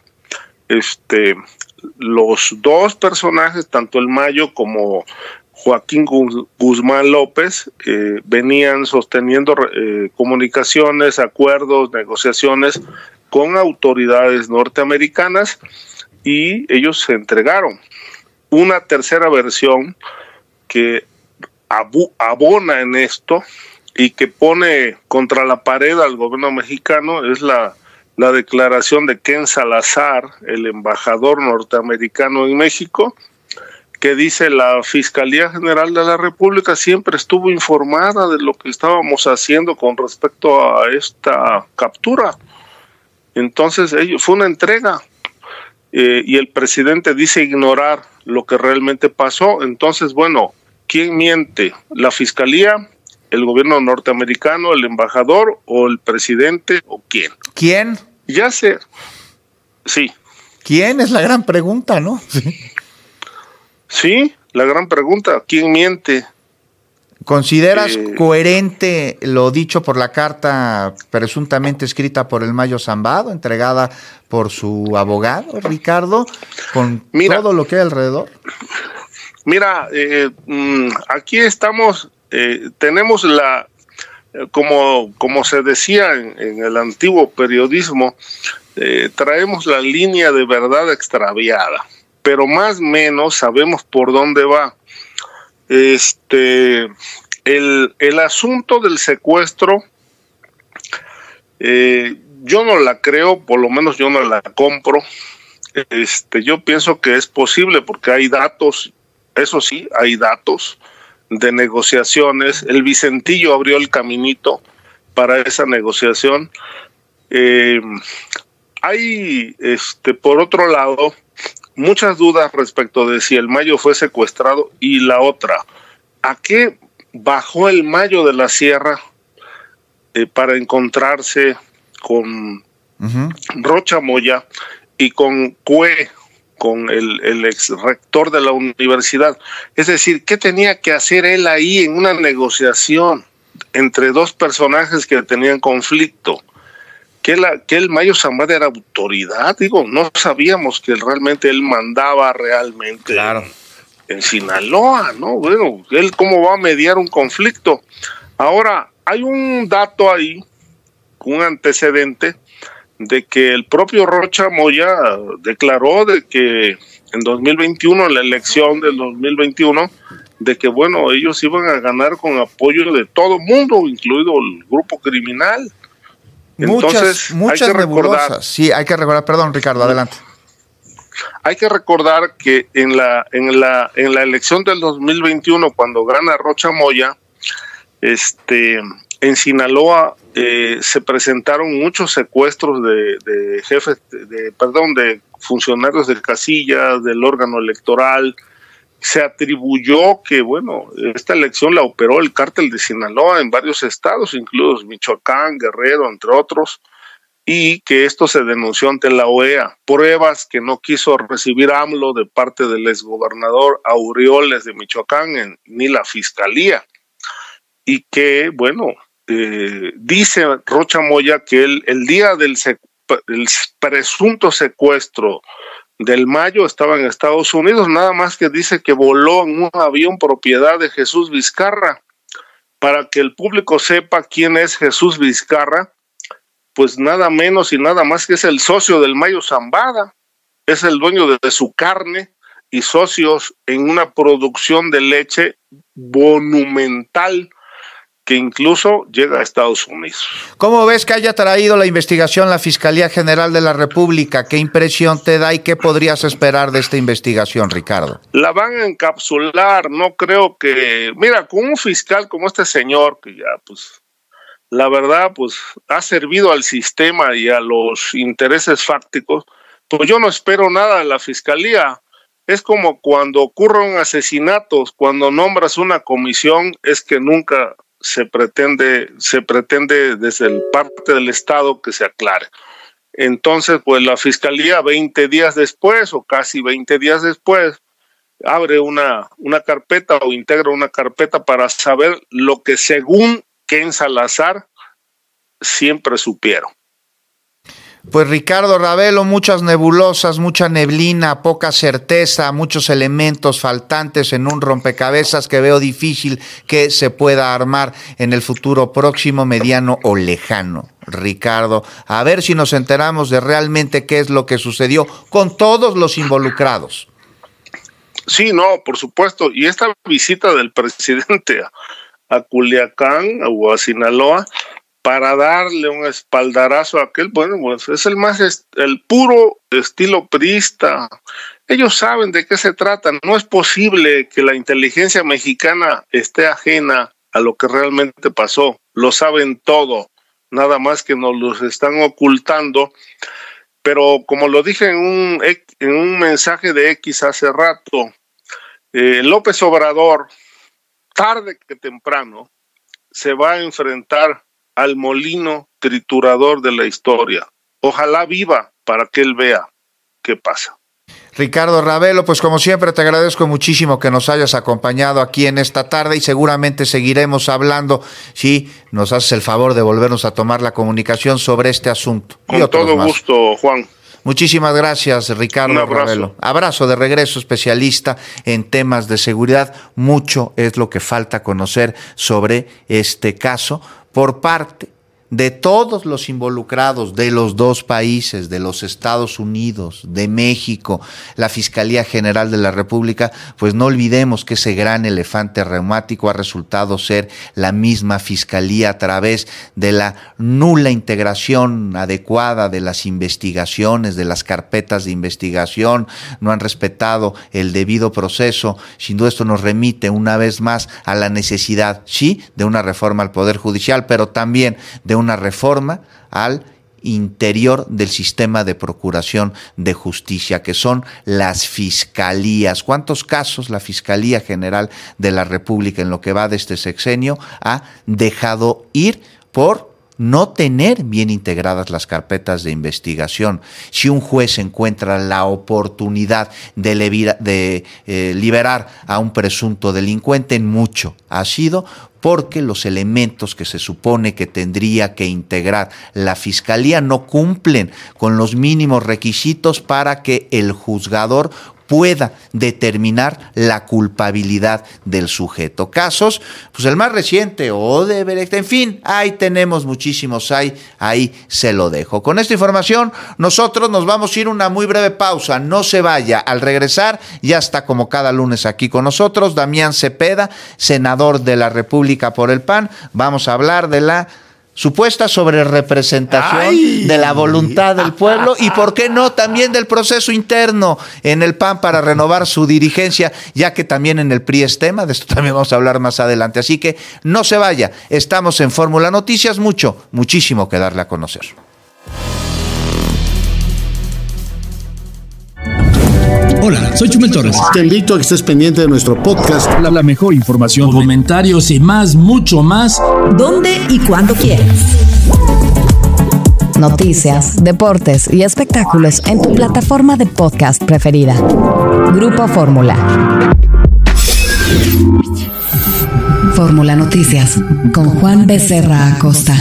Los dos personajes, tanto el Mayo como Joaquín Guzmán López, venían sosteniendo comunicaciones, acuerdos, negociaciones con autoridades norteamericanas, y ellos se entregaron. Una tercera versión que abona en esto y que pone contra la pared al gobierno mexicano es la declaración de Ken Salazar, el embajador norteamericano en México, que dice: la Fiscalía General de la República siempre estuvo informada de lo que estábamos haciendo con respecto a esta captura. Entonces fue una entrega. Y el presidente dice ignorar lo que realmente pasó. Entonces, bueno, ¿quién miente? ¿La fiscalía, el gobierno norteamericano, el embajador o el presidente o quién? ¿Quién? Ya sé. Sí. ¿Quién? Es la gran pregunta, ¿no? Sí, la gran pregunta. ¿Quién miente? ¿Consideras coherente lo dicho por la carta presuntamente escrita por el Mayo Zambado, entregada por su abogado, Ricardo, con todo lo que hay alrededor? Mira, aquí estamos, tenemos como se decía en el antiguo periodismo, traemos la línea de verdad extraviada, pero más o menos sabemos por dónde va. El asunto del secuestro, yo no la creo, por lo menos yo no la compro. Yo pienso que es posible porque hay datos, eso sí, hay datos de negociaciones. El Vicentillo abrió el caminito para esa negociación. Hay, por otro lado, muchas dudas respecto de si el Mayo fue secuestrado, y la otra, ¿a qué bajó el Mayo de la Sierra para encontrarse con Rocha Moya y con Cue, con el ex rector de la universidad? Es decir, ¿qué tenía que hacer él ahí en una negociación entre dos personajes que tenían conflicto? Que el Mayo Zambada era autoridad, no sabíamos que realmente él mandaba realmente en Sinaloa, ¿no? Bueno, él cómo va a mediar un conflicto. Ahora, hay un dato ahí, un antecedente, de que el propio Rocha Moya declaró de que en 2021, en la elección del 2021, de que, bueno, ellos iban a ganar con apoyo de todo el mundo, incluido el grupo criminal. Entonces, muchas nebulosas. Sí, hay que recordar, perdón, Ricardo, adelante. Hay que recordar que en la elección del 2021, cuando gana Rocha Moya, en Sinaloa se presentaron muchos secuestros de jefes, de funcionarios de casillas, del órgano electoral. Se atribuyó que, bueno, esta elección la operó el cártel de Sinaloa en varios estados, incluidos Michoacán, Guerrero, entre otros, y que esto se denunció ante la OEA. Pruebas que no quiso recibir AMLO de parte del exgobernador Aureoles de Michoacán, ni la Fiscalía. Y que, bueno, dice Rocha Moya que el día del presunto secuestro del Mayo estaba en Estados Unidos, nada más que dice que voló en un avión propiedad de Jesús Vizcarra. Para que el público sepa quién es Jesús Vizcarra, pues nada menos y nada más que es el socio del Mayo Zambada, es el dueño de su carne y socios en una producción de leche monumental que incluso llega a Estados Unidos. ¿Cómo ves que haya traído la investigación la Fiscalía General de la República? ¿Qué impresión te da y qué podrías esperar de esta investigación, Ricardo? La van a encapsular, no creo que... Mira, con un fiscal como este señor, que ya, pues, la verdad, pues, ha servido al sistema y a los intereses fácticos, pues yo no espero nada de la Fiscalía. Es como cuando ocurren asesinatos, cuando nombras una comisión, es que nunca se pretende desde el parte del Estado que se aclare. Entonces, pues la Fiscalía 20 días después o casi 20 días después abre una carpeta o integra una carpeta para saber lo que según Ken Salazar siempre supieron. Pues Ricardo Ravelo, muchas nebulosas, mucha neblina, poca certeza, muchos elementos faltantes en un rompecabezas que veo difícil que se pueda armar en el futuro próximo, mediano o lejano. Ricardo, a ver si nos enteramos de realmente qué es lo que sucedió con todos los involucrados. Sí, no, por supuesto, y esta visita del presidente a Culiacán o a Sinaloa, para darle un espaldarazo a aquel, bueno, pues es el puro estilo priista. Ellos saben de qué se trata. No es posible que la inteligencia mexicana esté ajena a lo que realmente pasó. Lo saben todo, nada más que nos los están ocultando. Pero como lo dije en un mensaje de X hace rato, López Obrador, tarde que temprano, se va a enfrentar al molino triturador de la historia. Ojalá viva para que él vea qué pasa. Ricardo Ravelo, pues como siempre te agradezco muchísimo que nos hayas acompañado aquí en esta tarde y seguramente seguiremos hablando si nos haces el favor de volvernos a tomar la comunicación sobre este asunto. Con todo gusto, Juan. Muchísimas gracias, Ricardo Ravelo. Abrazo de regreso, especialista en temas de seguridad. Mucho es lo que falta conocer sobre este caso por parte de todos los involucrados de los dos países, de los Estados Unidos, de México, la Fiscalía General de la República. Pues no olvidemos que ese gran elefante reumático ha resultado ser la misma Fiscalía a través de la nula integración adecuada de las investigaciones, de las carpetas de investigación. No han respetado el debido proceso. Sin duda esto nos remite una vez más a la necesidad, sí, de una reforma al Poder Judicial, pero también de una reforma al interior del sistema de procuración de justicia, que son las fiscalías. ¿Cuántos casos la Fiscalía General de la República en lo que va de este sexenio ha dejado ir por no tener bien integradas las carpetas de investigación? Si un juez encuentra la oportunidad de liberar a un presunto delincuente, en mucho ha sido porque los elementos que se supone que tendría que integrar la Fiscalía no cumplen con los mínimos requisitos para que el juzgador pueda determinar la culpabilidad del sujeto. Casos, pues el más reciente, Odebrecht, en fin, ahí tenemos muchísimos, ahí se lo dejo. Con esta información, nosotros nos vamos a ir a una muy breve pausa, no se vaya. Al regresar, ya está como cada lunes aquí con nosotros, Damián Cepeda, senador de la República por el PAN. Vamos a hablar de la supuesta sobrerepresentación de la voluntad del pueblo y, ¿por qué no?, también del proceso interno en el PAN para renovar su dirigencia, ya que también en el PRI es tema. De esto también vamos a hablar más adelante. Así que no se vaya, estamos en Fórmula Noticias, muchísimo que darle a conocer. Hola, soy Chumel Torres. Te invito a que estés pendiente de nuestro podcast. La mejor información, comentarios y más, mucho más. ¿Dónde y cuándo quieras? noticias, deportes y espectáculos en tu plataforma de podcast preferida. Grupo Fórmula. Fórmula Noticias con Juan Becerra Acosta.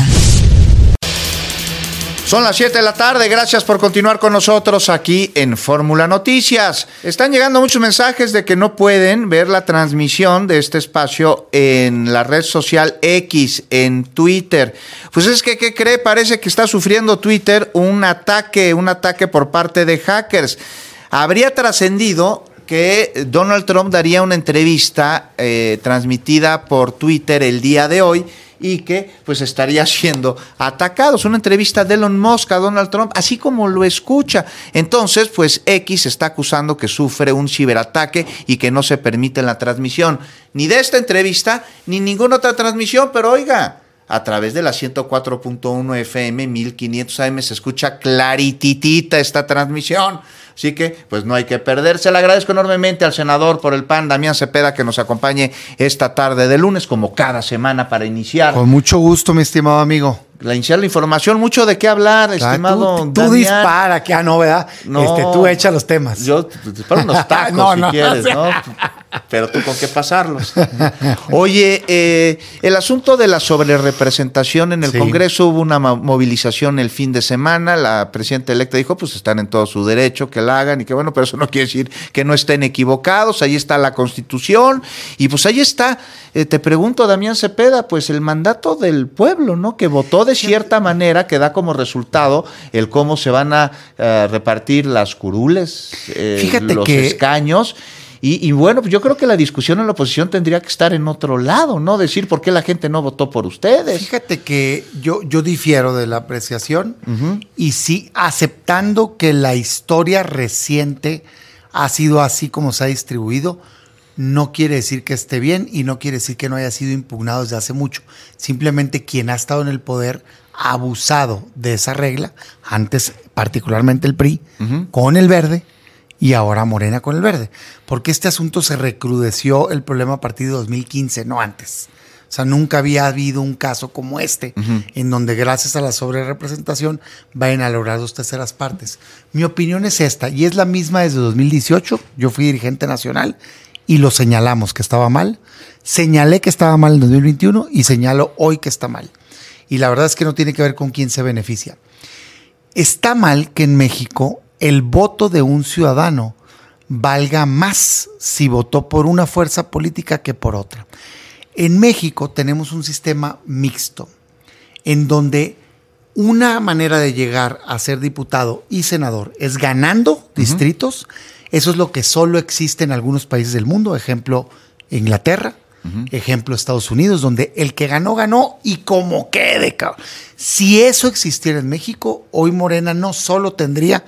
Son las 7 de la tarde, gracias por continuar con nosotros aquí en Fórmula Noticias. Están llegando muchos mensajes de que no pueden ver la transmisión de este espacio en la red social X, en Twitter. Pues es que, ¿qué cree? Parece que está sufriendo Twitter un ataque por parte de hackers. Habría trascendido que Donald Trump daría una entrevista transmitida por Twitter el día de hoy, y que pues estaría siendo atacados. Una entrevista de Elon Musk a Donald Trump, así como lo escucha. Entonces, pues X está acusando que sufre un ciberataque y que no se permite la transmisión ni de esta entrevista, ni ninguna otra transmisión. Pero oiga, a través de la 104.1 FM, 1500 AM, se escucha clarititita esta transmisión. Así que, pues no hay que perderse. Le agradezco enormemente al senador por el PAN, Damián Cepeda, que nos acompañe esta tarde de lunes, como cada semana, para iniciar. Con mucho gusto, mi estimado amigo. Iniciar la información, mucho de qué hablar, estimado Tú Damián. dispara, que no, ¿verdad? No, tú echa los temas. Yo te disparo unos tacos si quieres, ¿no? Pero tú con qué pasarlos. Oye, el asunto de la sobrerepresentación en el Congreso, hubo una movilización el fin de semana. La presidenta electa dijo, pues están en todo su derecho que la hagan, y que bueno, pero eso no quiere decir que no estén equivocados. Ahí está la Constitución, y pues ahí está, te pregunto, Damián Cepeda, pues el mandato del pueblo, ¿no? Que votó de cierta manera, que da como resultado el cómo se van a repartir las curules, los escaños. Y bueno, yo creo que la discusión en la oposición tendría que estar en otro lado, ¿no? Decir por qué la gente no votó por ustedes. Fíjate que yo difiero de la apreciación, y sí aceptando que la historia reciente ha sido así como se ha distribuido. No quiere decir que esté bien y no quiere decir que no haya sido impugnado desde hace mucho. Simplemente quien ha estado en el poder ha abusado de esa regla, antes particularmente el PRI, con el Verde, y ahora Morena con el Verde. Porque este asunto se recrudeció el problema a partir de 2015, no antes. O sea, nunca había habido un caso como este, en donde gracias a la sobrerepresentación vayan a lograr 2/3 partes. Mi opinión es esta, y es la misma desde 2018. Yo fui dirigente nacional y lo señalamos que estaba mal. Señalé que estaba mal en 2021 y señalo hoy que está mal. Y la verdad es que no tiene que ver con quién se beneficia. Está mal que en México el voto de un ciudadano valga más si votó por una fuerza política que por otra. En México tenemos un sistema mixto, en donde una manera de llegar a ser diputado y senador es ganando distritos. Eso es lo que solo existe en algunos países del mundo. Ejemplo, Inglaterra. Ejemplo, Estados Unidos, donde el que ganó, ganó y como quede, cabrón. Si eso existiera en México, hoy Morena no solo tendría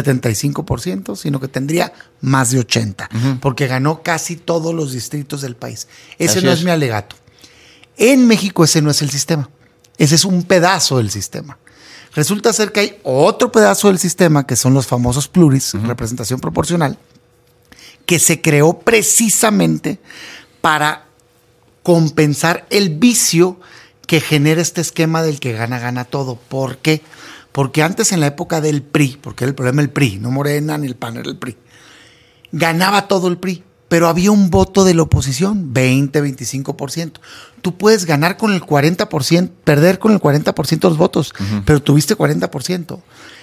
75%, sino que tendría más de 80%, porque ganó casi todos los distritos del país. Ese no es mi alegato. En México ese no es el sistema. Ese es un pedazo del sistema. Resulta ser que hay otro pedazo del sistema, que son los famosos pluris, representación proporcional, que se creó precisamente para compensar el vicio que genera este esquema del que gana, gana todo. ¿Por qué? Porque antes, en la época del PRI, porque era el problema del PRI, no Morena ni el PAN, era el PRI, ganaba todo el PRI, pero había un voto de la oposición, 20-25%. Tú puedes ganar con el 40%, perder con el 40% de los votos, pero tuviste 40%.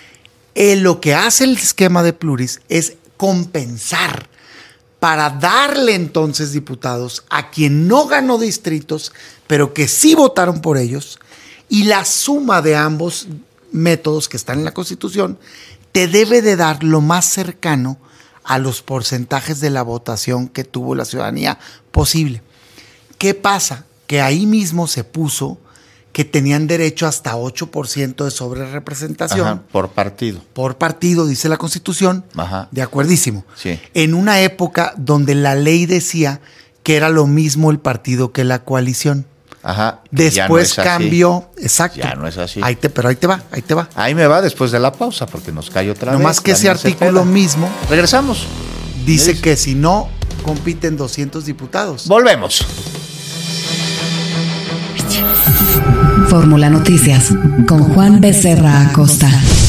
Lo que hace el esquema de pluris es compensar, para darle entonces diputados a quien no ganó distritos, pero que sí votaron por ellos, y la suma de ambos métodos que están en la Constitución te debe de dar lo más cercano a los porcentajes de la votación que tuvo la ciudadanía posible. ¿Qué pasa? Que ahí mismo se puso que tenían derecho hasta 8% de sobrerepresentación. Por partido. Por partido, dice la Constitución. De acuerdísimo. Sí. En una época donde la ley decía que era lo mismo el partido que la coalición. Después no cambió. Exacto. Ya no es así. Pero ahí te va. Ahí me va después de la pausa, porque nos cae otra vez. No más que ese artículo mismo. Regresamos. Dice que si no compiten 200 diputados. Volvemos. Fórmula Noticias con Juan Becerra Acosta.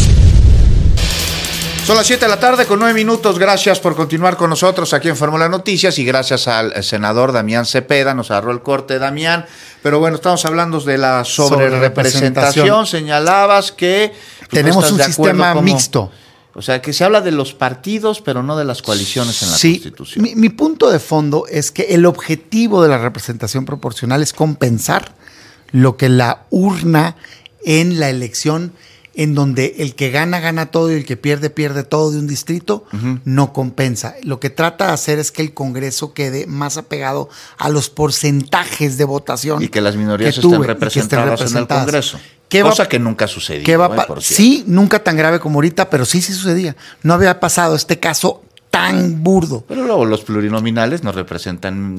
Son las 7 de la tarde con 9 minutos. Gracias por continuar con nosotros aquí en Fórmula Noticias y gracias al senador Damián Cepeda. Nos agarró el corte, Damián. Pero bueno, estamos hablando de la sobrerepresentación. Señalabas que tenemos un sistema mixto. O sea, que se habla de los partidos, pero no de las coaliciones en la Constitución. Mi punto de fondo es que el objetivo de la representación proporcional es compensar lo que la urna en la elección, en donde el que gana, gana todo y el que pierde, pierde todo de un distrito, no compensa. Lo que trata de hacer es que el Congreso quede más apegado a los porcentajes de votación. Y que las minorías estén representadas en el Congreso. Cosa que nunca sucedía. Sí, nunca tan grave como ahorita, pero sí sucedía. No había pasado este caso tan burdo. Pero luego los plurinominales no representan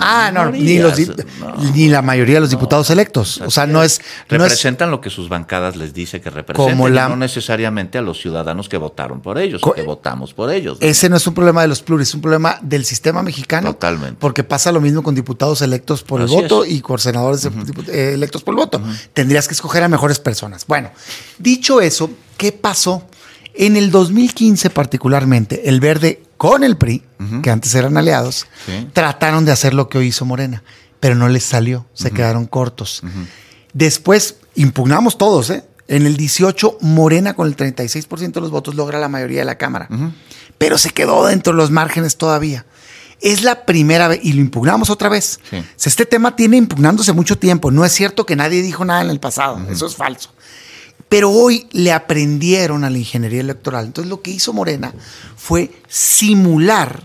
ni la mayoría de los diputados electos. O sea, representan lo que sus bancadas les dice que representan, no necesariamente a los ciudadanos que votaron por ellos, que votamos por ellos, ¿no? Ese no es un problema de los pluris, es un problema del sistema mexicano. Totalmente. Porque pasa lo mismo con diputados electos por el voto y con senadores electos por el voto. Tendrías que escoger a mejores personas. Bueno, dicho eso, ¿qué pasó? En el 2015 particularmente, el Verde con el PRI, que antes eran aliados, trataron de hacer lo que hoy hizo Morena, pero no les salió, se quedaron cortos. Después impugnamos todos, En el 18, Morena con el 36% de los votos logra la mayoría de la Cámara, pero se quedó dentro de los márgenes todavía. Es la primera vez, y lo impugnamos otra vez. Este tema tiene impugnándose mucho tiempo. No es cierto que nadie dijo nada en el pasado, eso es falso. Pero hoy le aprendieron a la ingeniería electoral. Entonces lo que hizo Morena fue simular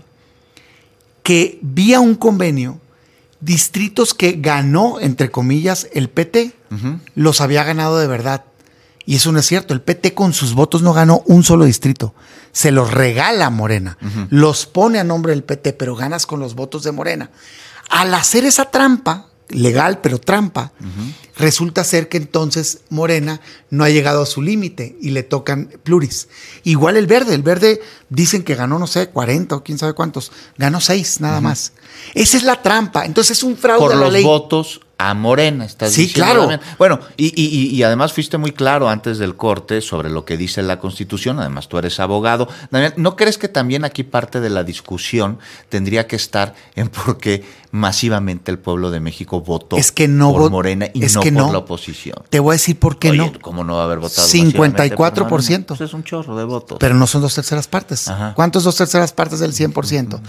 que vía un convenio, distritos que ganó, entre comillas, el PT, los había ganado de verdad. Y eso no es cierto. El PT con sus votos no ganó un solo distrito. Se los regala Morena. Los pone a nombre del PT, pero ganas con los votos de Morena. Al hacer esa trampa, legal pero trampa, resulta ser que entonces Morena no ha llegado a su límite y le tocan pluris. Igual el Verde dicen que ganó, no sé, 40 o quién sabe cuántos, ganó 6 nada más. Esa es la trampa, entonces es un fraude a la ley. Por los votos a Morena, estás diciendo. Sí, claro. También. Bueno, y además fuiste muy claro antes del corte sobre lo que dice la Constitución, además tú eres abogado. ¿No crees que también aquí parte de la discusión tendría que estar en por qué masivamente el pueblo de México votó por Morena y no por la oposición? Te voy a decir por qué no. ¿Cómo no va a haber votado 54%. Pues es un chorro de votos. Pero no son 2/3 partes. ¿Cuántos 2/3 partes del 100%?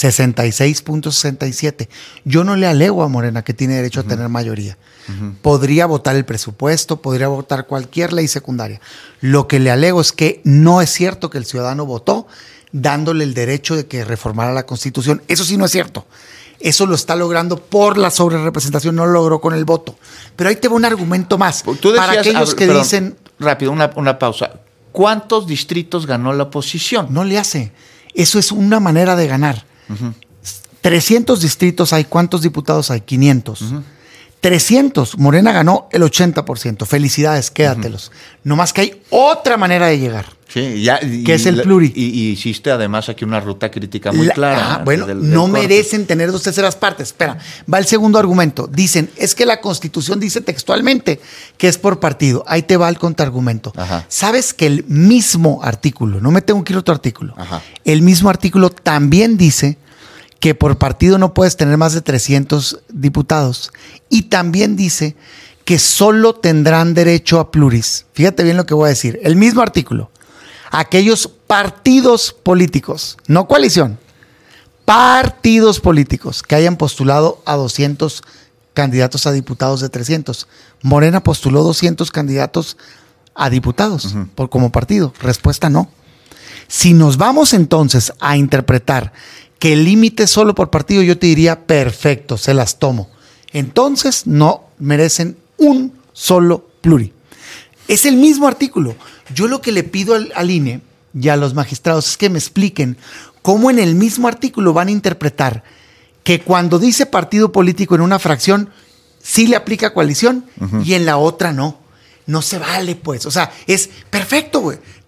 66.67. Yo no le alego a Morena que tiene derecho a tener mayoría. Podría votar el presupuesto, podría votar cualquier ley secundaria. Lo que le alego es que no es cierto que el ciudadano votó dándole el derecho de que reformara la Constitución. Eso sí no es cierto. Eso lo está logrando por la sobrerepresentación, no lo logró con el voto. Pero ahí te va un argumento más. Tú decías, para aquellos que dicen... Rápido, una pausa. ¿Cuántos distritos ganó la oposición? No le hace. Eso es una manera de ganar. 300 distritos hay. ¿Cuántos diputados hay? 500. 300. Morena ganó el 80%. Felicidades, quédatelos. No más que hay otra manera de llegar. Sí, que es el pluri. Y hiciste además aquí una ruta crítica muy clara. Bueno, no merecen tener 2/3 partes. Espera, va el segundo argumento. Dicen, es que la Constitución dice textualmente que es por partido. Ahí te va el contraargumento. ¿Sabes que el mismo artículo, no me tengo que ir a otro artículo, el mismo artículo también dice que por partido no puedes tener más de 300 diputados? Y también dice que solo tendrán derecho a pluris. Fíjate bien lo que voy a decir. El mismo artículo. Aquellos partidos políticos, no coalición, partidos políticos que hayan postulado a 200 candidatos a diputados de 300. Morena postuló 200 candidatos a diputados como partido. Respuesta no. Si nos vamos entonces a interpretar que el límite es solo por partido, yo te diría perfecto, se las tomo. Entonces no merecen un solo pluri. Es el mismo artículo. Yo lo que le pido al INE y a los magistrados es que me expliquen cómo en el mismo artículo van a interpretar que cuando dice partido político en una fracción sí le aplica coalición y en la otra no. No se vale, pues. O sea, es perfecto, güey.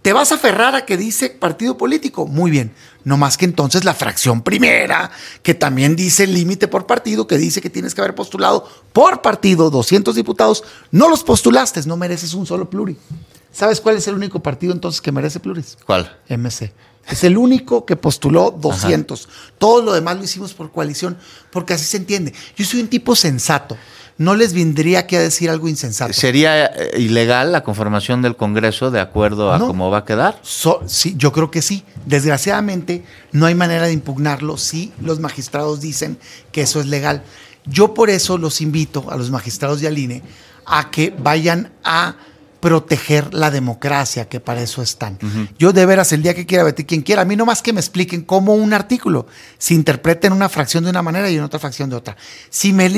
¿Te vas a aferrar a que dice partido político? Muy bien. No más que entonces la fracción primera, que también dice el límite por partido, que dice que tienes que haber postulado por partido 200 diputados, no los postulaste, no mereces un solo pluri. ¿Sabes cuál es el único partido entonces que merece pluris? ¿Cuál? MC. Es el único que postuló 200. Ajá. Todo lo demás lo hicimos por coalición, porque así se entiende. Yo soy un tipo sensato. No les vendría aquí a decir algo insensato. ¿Sería ilegal la conformación del Congreso de acuerdo a cómo va a quedar? Sí, yo creo que sí. Desgraciadamente, no hay manera de impugnarlo si los magistrados dicen que eso es legal. Yo por eso los invito a los magistrados de al INE a que vayan a proteger la democracia, que para eso están. Yo de veras, el día que quiera Betty, quien quiera, a mí nomás que me expliquen cómo un artículo se interpreta en una fracción de una manera y en otra fracción de otra. Si me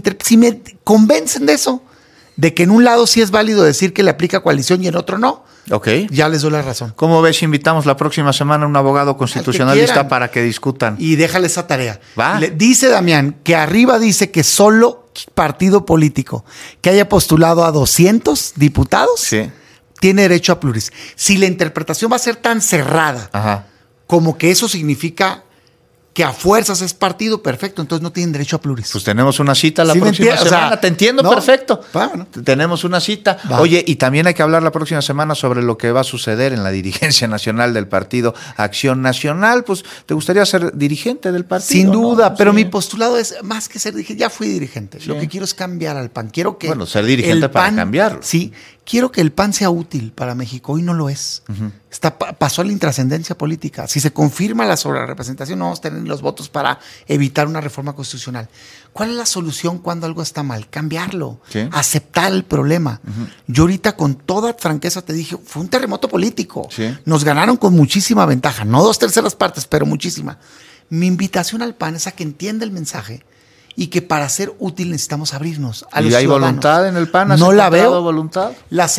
convencen de eso, de que en un lado sí es válido decir que le aplica coalición y en otro no, ya les doy la razón. ¿Cómo ves? Invitamos la próxima semana a un abogado constitucionalista para que discutan. Y déjale esa tarea. Dice Damián que arriba dice que solo partido político que haya postulado a 200 diputados tiene derecho a pluris. Si la interpretación va a ser tan cerrada como que eso significa que a fuerzas es partido, perfecto, entonces no tienen derecho a pluris. Pues tenemos una cita la próxima semana, te entiendo perfecto. Tenemos una cita. Oye, y también hay que hablar la próxima semana sobre lo que va a suceder en la dirigencia nacional del partido Acción Nacional. Pues, ¿te gustaría ser dirigente del partido? Sin duda, pero mi postulado es más que ser dirigente, ya fui dirigente. Lo que quiero es cambiar al PAN. Quiero que ser dirigente para cambiarlo. Sí, quiero que el PAN sea útil para México. Hoy no lo es. Pasó a la intrascendencia política. Si se confirma la sobrerepresentación, no vamos a tener los votos para evitar una reforma constitucional. ¿Cuál es la solución cuando algo está mal? Cambiarlo. Aceptar el problema. Yo ahorita con toda franqueza te dije, fue un terremoto político. Nos ganaron con muchísima ventaja. No 2/3 partes, pero muchísima. Mi invitación al PAN es a que entienda el mensaje y que para ser útil necesitamos abrirnos a los ciudadanos. ¿Y hay voluntad en el PAN? No la veo. ¿Voluntad?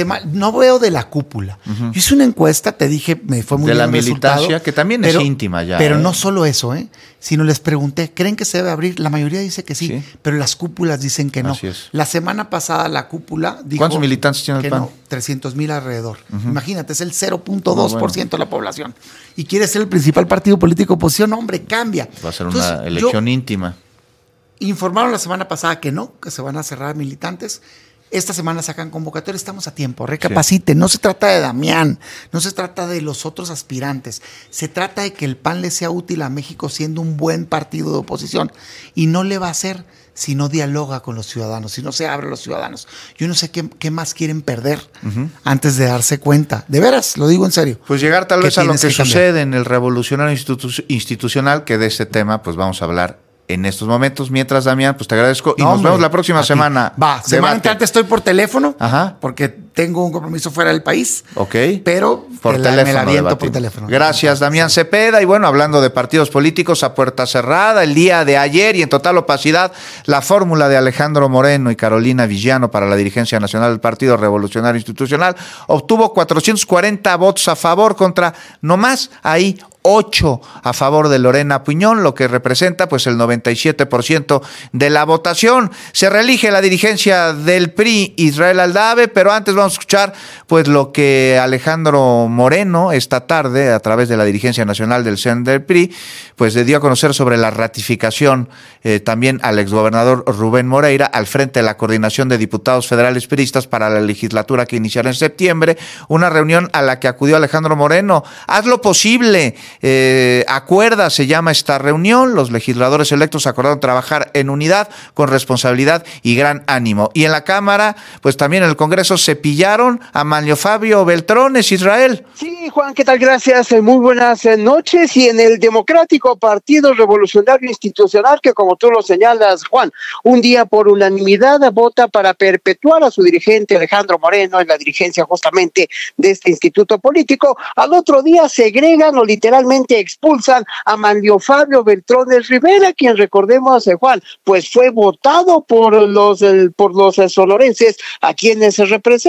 No veo de la cúpula. Yo hice una encuesta, te dije, me fue muy bien el resultado. De la militancia, que también es íntima ya. Pero no solo eso, sino les pregunté, ¿creen que se debe abrir? La mayoría dice que sí, pero las cúpulas dicen que no. Así es. La semana pasada la cúpula dijo... ¿Cuántos militantes tiene el PAN? No, 300,000 alrededor. Imagínate, es el 0.2% de la población. Y quiere ser el principal partido político de oposición, hombre, cambia. Va a ser una elección íntima. Informaron la semana pasada que no, que se van a cerrar militantes. Esta semana sacan convocatoria, estamos a tiempo, recapaciten. No se trata de Damián, no se trata de los otros aspirantes. Se trata de que el PAN le sea útil a México siendo un buen partido de oposición. Y no le va a hacer si no dialoga con los ciudadanos, si no se abre a los ciudadanos. Yo no sé qué más quieren perder antes de darse cuenta. De veras, lo digo en serio. Pues llegar tal vez a lo que sucede en el revolucionario institucional, que de ese tema pues vamos a hablar en estos momentos. Mientras, Damián, pues te agradezco y nos vemos la próxima semana. Semana entrante estoy por teléfono, porque tengo un compromiso fuera del país. Pero por teléfono, me la aviento por teléfono. Gracias, Damián Cepeda. Y bueno, hablando de partidos políticos a puerta cerrada, el día de ayer y en total opacidad, la fórmula de Alejandro Moreno y Carolina Villano para la dirigencia nacional del Partido Revolucionario Institucional obtuvo 440 votos a favor contra nomás ahí 8 a favor de Lorena Piñón, lo que representa pues el 97% de la votación. Se reelige la dirigencia del PRI, Israel Aldave, pero antes vamos a escuchar pues lo que Alejandro Moreno esta tarde a través de la dirigencia nacional del CEN del PRI pues le dio a conocer sobre la ratificación también al exgobernador Rubén Moreira al frente de la coordinación de diputados federales priistas para la legislatura que iniciará en septiembre, una reunión a la que acudió Alejandro Moreno. Haz lo posible. Acuerda, se llama esta reunión. Los legisladores electos acordaron trabajar en unidad, con responsabilidad y gran ánimo. Y en la Cámara, pues también en el Congreso se pillaron a Manlio Fabio Beltrones, Israel. Sí, Juan, ¿qué tal? Gracias, muy buenas noches. Y en el Democrático Partido Revolucionario Institucional, que como tú lo señalas, Juan, un día por unanimidad vota para perpetuar a su dirigente Alejandro Moreno en la dirigencia justamente de este instituto político. Al otro día segregan o literalmente expulsan a Manlio Fabio Beltrones Rivera, quien recordemos, Juan, pues fue votado por los sonorenses a quienes se representa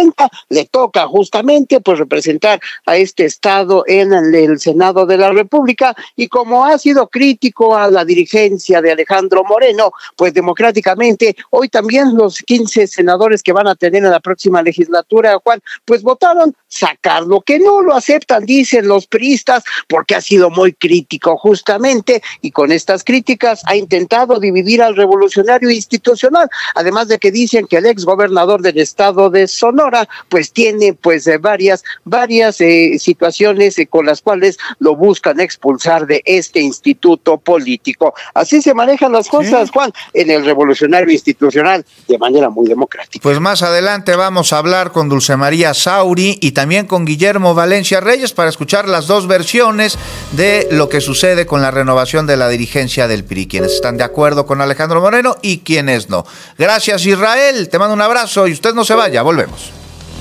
presidenta le toca justamente pues representar a este estado en el Senado de la República, y como ha sido crítico a la dirigencia de Alejandro Moreno, pues democráticamente hoy también los 15 senadores que van a tener en la próxima legislatura, Juan, pues votaron sacarlo, que no lo aceptan, dicen los priistas, porque ha sido muy crítico justamente, y con estas críticas ha intentado dividir al revolucionario institucional, además de que dicen que el ex gobernador del estado de Sonora pues tiene pues varias situaciones con las cuales lo buscan expulsar de este instituto político. Así se manejan las cosas, Juan, en el revolucionario institucional de manera muy democrática. Pues más adelante vamos a hablar con Dulce María Sauri y también con Guillermo Valencia Reyes para escuchar las dos versiones de lo que sucede con la renovación de la dirigencia del PRI, quienes están de acuerdo con Alejandro Moreno y quienes no. Gracias, Israel, te mando un abrazo y usted no se vaya, volvemos.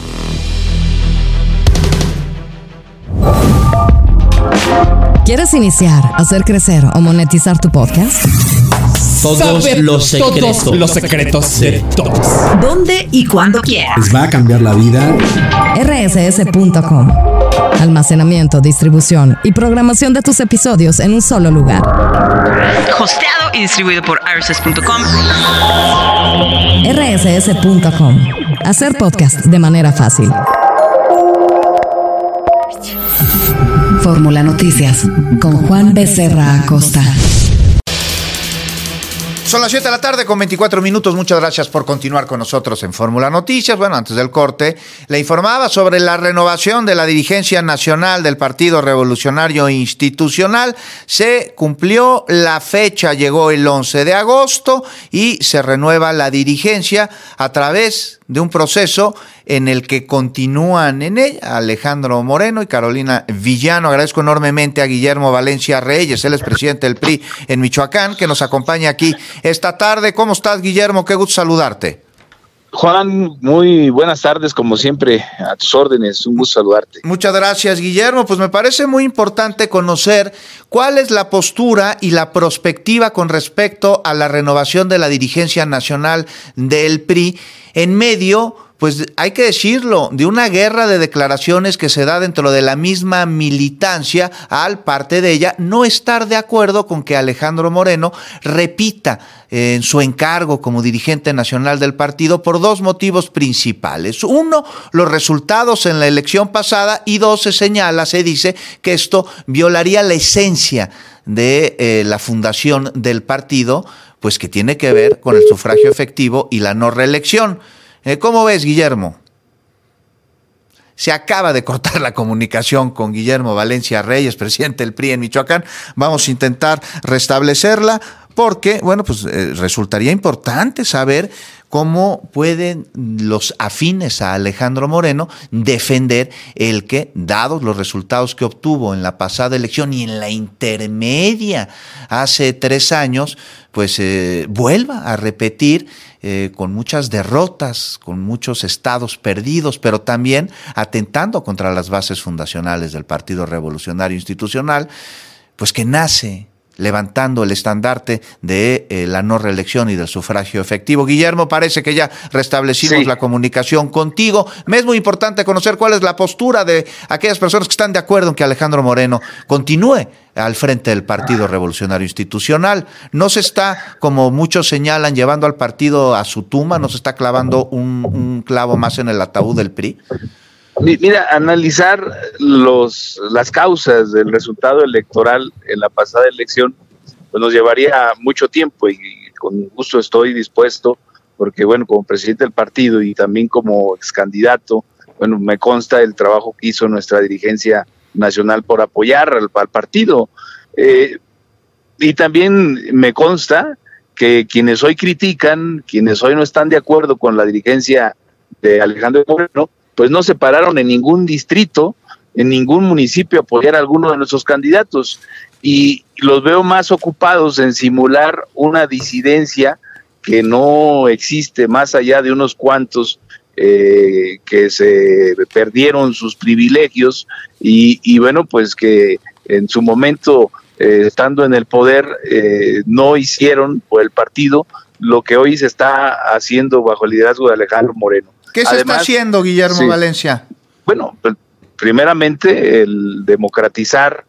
¿Quieres iniciar, hacer crecer o monetizar tu podcast? Todos los secretos de todos. ¿Dónde y cuándo quieras? Les va a cambiar la vida. rss.com. Almacenamiento, distribución y programación de tus episodios en un solo lugar. Hosteado y distribuido por rss.com. rss.com. Hacer podcast de manera fácil. Fórmula Noticias con Juan Becerra Acosta. Son las 7 de la tarde con 24 minutos. Muchas gracias por continuar con nosotros en Fórmula Noticias. Bueno, antes del corte, le informaba sobre la renovación de la dirigencia nacional del Partido Revolucionario Institucional. Se cumplió la fecha, llegó el 11 de agosto y se renueva la dirigencia a través de un proceso en el que continúan en ella Alejandro Moreno y Carolina Villano. Agradezco enormemente a Guillermo Valencia Reyes, él es presidente del PRI en Michoacán, que nos acompaña aquí esta tarde. ¿Cómo estás, Guillermo? Qué gusto saludarte. Juan, muy buenas tardes, como siempre, a tus órdenes, un gusto saludarte. Muchas gracias, Guillermo. Pues me parece muy importante conocer cuál es la postura y la perspectiva con respecto a la renovación de la dirigencia nacional del PRI en medio, pues hay que decirlo, de una guerra de declaraciones que se da dentro de la misma militancia, al parte de ella no estar de acuerdo con que Alejandro Moreno repita en su encargo como dirigente nacional del partido por dos motivos principales. Uno, los resultados en la elección pasada, y dos, se dice que esto violaría la esencia de la fundación del partido, pues que tiene que ver con el sufragio efectivo y la no reelección. ¿Cómo ves, Guillermo? Se acaba de cortar la comunicación con Guillermo Valencia Reyes, presidente del PRI en Michoacán. Vamos a intentar restablecerla porque, bueno, pues resultaría importante saber cómo pueden los afines a Alejandro Moreno defender el que, dados los resultados que obtuvo en la pasada elección y en la intermedia hace 3 años, pues vuelva a repetir con muchas derrotas, con muchos estados perdidos, pero también atentando contra las bases fundacionales del Partido Revolucionario Institucional, pues que nace levantando el estandarte de la no reelección y del sufragio efectivo. Guillermo, parece que ya restablecimos la comunicación contigo. Me es muy importante conocer cuál es la postura de aquellas personas que están de acuerdo en que Alejandro Moreno continúe al frente del Partido Revolucionario Institucional. No se está, como muchos señalan, llevando al partido a su tumba, no se está clavando un clavo más en el ataúd del PRI. Mira, analizar las causas del resultado electoral en la pasada elección pues nos llevaría mucho tiempo, y con gusto estoy dispuesto, porque bueno, como presidente del partido y también como ex candidato, bueno, me consta el trabajo que hizo nuestra dirigencia nacional por apoyar al partido, y también me consta que quienes hoy critican, quienes hoy no están de acuerdo con la dirigencia de Alejandro Moreno, pues no se pararon en ningún distrito, en ningún municipio a apoyar a alguno de nuestros candidatos, y los veo más ocupados en simular una disidencia que no existe, más allá de unos cuantos que se perdieron sus privilegios y bueno, pues que en su momento, estando en el poder, no hicieron por el partido lo que hoy se está haciendo bajo el liderazgo de Alejandro Moreno. ¿Qué se está haciendo, Guillermo Valencia? Bueno, primeramente el democratizar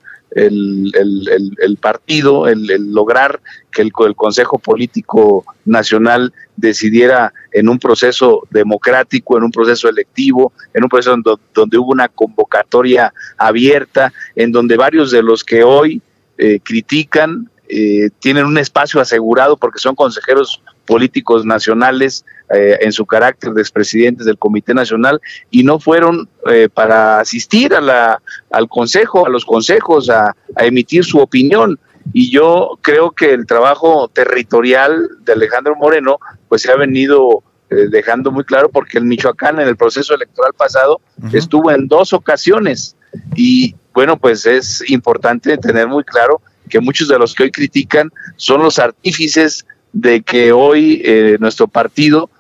el partido, el lograr que el Consejo Político Nacional decidiera en un proceso democrático, en un proceso electivo, en un proceso donde hubo una convocatoria abierta, en donde varios de los que hoy critican tienen un espacio asegurado porque son consejeros políticos nacionales en su carácter de expresidentes del Comité Nacional y no fueron para asistir al consejo, a los consejos, a emitir su opinión. Y yo creo que el trabajo territorial de Alejandro Moreno pues se ha venido dejando muy claro, porque en Michoacán en el proceso electoral pasado estuvo en 2 ocasiones y bueno, pues es importante tener muy claro que muchos de los que hoy critican son los artífices de que hoy nuestro partido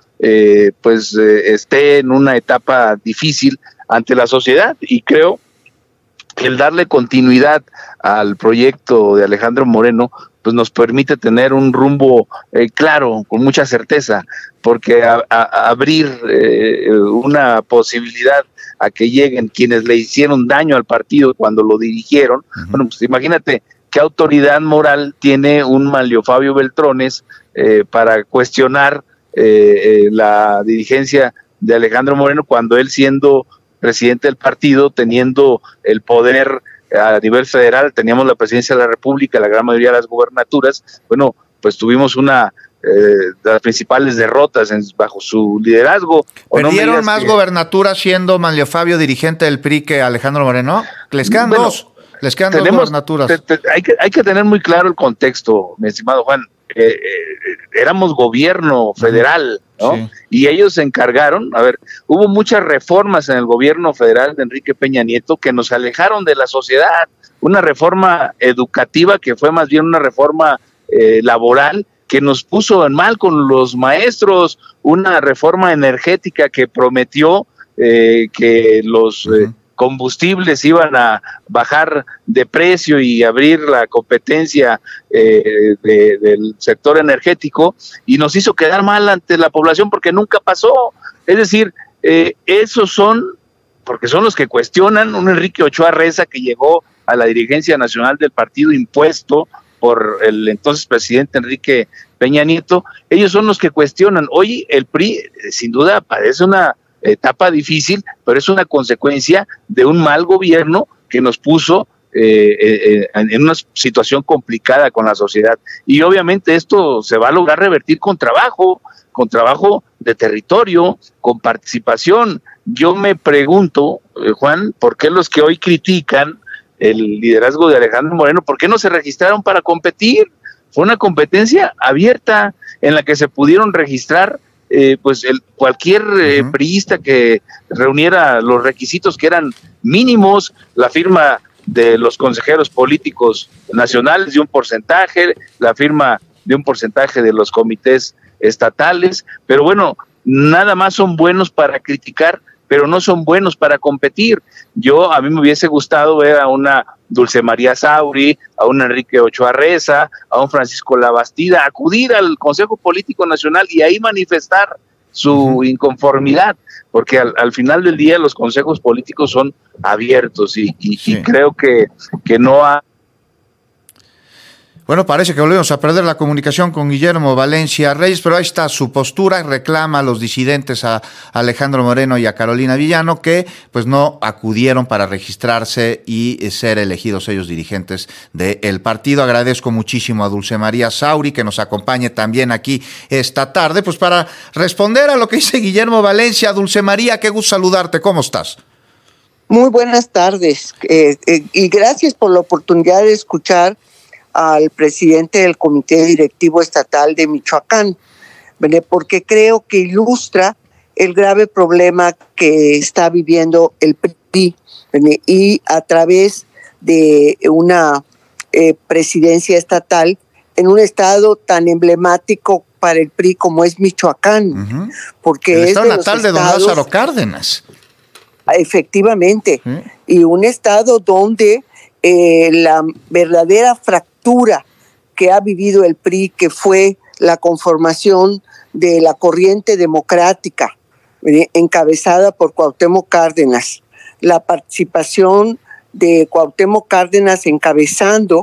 esté en una etapa difícil ante la sociedad, y creo que el darle continuidad al proyecto de Alejandro Moreno pues nos permite tener un rumbo claro, con mucha certeza, porque abrir una posibilidad a que lleguen quienes le hicieron daño al partido cuando lo dirigieron, bueno, pues imagínate qué autoridad moral tiene un Manlio Fabio Beltrones para cuestionar la dirigencia de Alejandro Moreno, cuando él, siendo presidente del partido, teniendo el poder a nivel federal, teníamos la presidencia de la República, la gran mayoría de las gubernaturas, bueno, pues tuvimos una de las principales derrotas bajo su liderazgo. ¿Perdieron más gobernaturas siendo Manlio Fabio dirigente del PRI que Alejandro Moreno? Les quedan dos. Les quedan 2 gobernaturas. Hay que tener muy claro el contexto, mi estimado Juan. Éramos gobierno federal, ¿no? Sí. Y ellos se encargaron, hubo muchas reformas en el gobierno federal de Enrique Peña Nieto que nos alejaron de la sociedad. Una reforma educativa que fue más bien una reforma laboral que nos puso en mal con los maestros, una reforma energética que prometió que los combustibles iban a bajar de precio y abrir la competencia del sector energético, y nos hizo quedar mal ante la población porque nunca pasó. Es decir, esos son, porque son los que cuestionan, un Enrique Ochoa Reza que llegó a la dirigencia nacional del partido impuesto por el entonces presidente Enrique Peña Nieto. Ellos son los que cuestionan. Hoy el PRI sin duda padece una etapa difícil, pero es una consecuencia de un mal gobierno que nos puso en una situación complicada con la sociedad, y obviamente esto se va a lograr revertir con trabajo de territorio, con participación. Yo me pregunto, Juan, ¿por qué los que hoy critican el liderazgo de Alejandro Moreno, por qué no se registraron para competir? Fue una competencia abierta en la que se pudieron registrar cualquier priista que reuniera los requisitos que eran mínimos, la firma de los consejeros políticos nacionales de un porcentaje, la firma de un porcentaje de los comités estatales, pero bueno, nada más son buenos para criticar, pero no son buenos para competir. A mí me hubiese gustado ver a una Dulce María Sauri, a un Enrique Ochoa Reza, a un Francisco Labastida, acudir al Consejo Político Nacional y ahí manifestar su inconformidad, porque al final del día los consejos políticos son abiertos y creo que no ha... Bueno, parece que volvemos a perder la comunicación con Guillermo Valencia Reyes, pero ahí está su postura, reclama a los disidentes, a Alejandro Moreno y a Carolina Villano, que pues no acudieron para registrarse y ser elegidos ellos dirigentes del partido. Agradezco muchísimo a Dulce María Sauri que nos acompañe también aquí esta tarde, pues para responder a lo que dice Guillermo Valencia. Dulce María, qué gusto saludarte, ¿cómo estás? Muy buenas tardes, y gracias por la oportunidad de escuchar al presidente del Comité Directivo Estatal de Michoacán, porque creo que ilustra el grave problema que está viviendo el PRI, y a través de una presidencia estatal en un estado tan emblemático para el PRI como es Michoacán, porque el estado natal de don Lázaro Cárdenas. Efectivamente, y un estado donde la verdadera fractura que ha vivido el PRI, que fue la conformación de la corriente democrática encabezada por Cuauhtémoc Cárdenas. La participación de Cuauhtémoc Cárdenas encabezando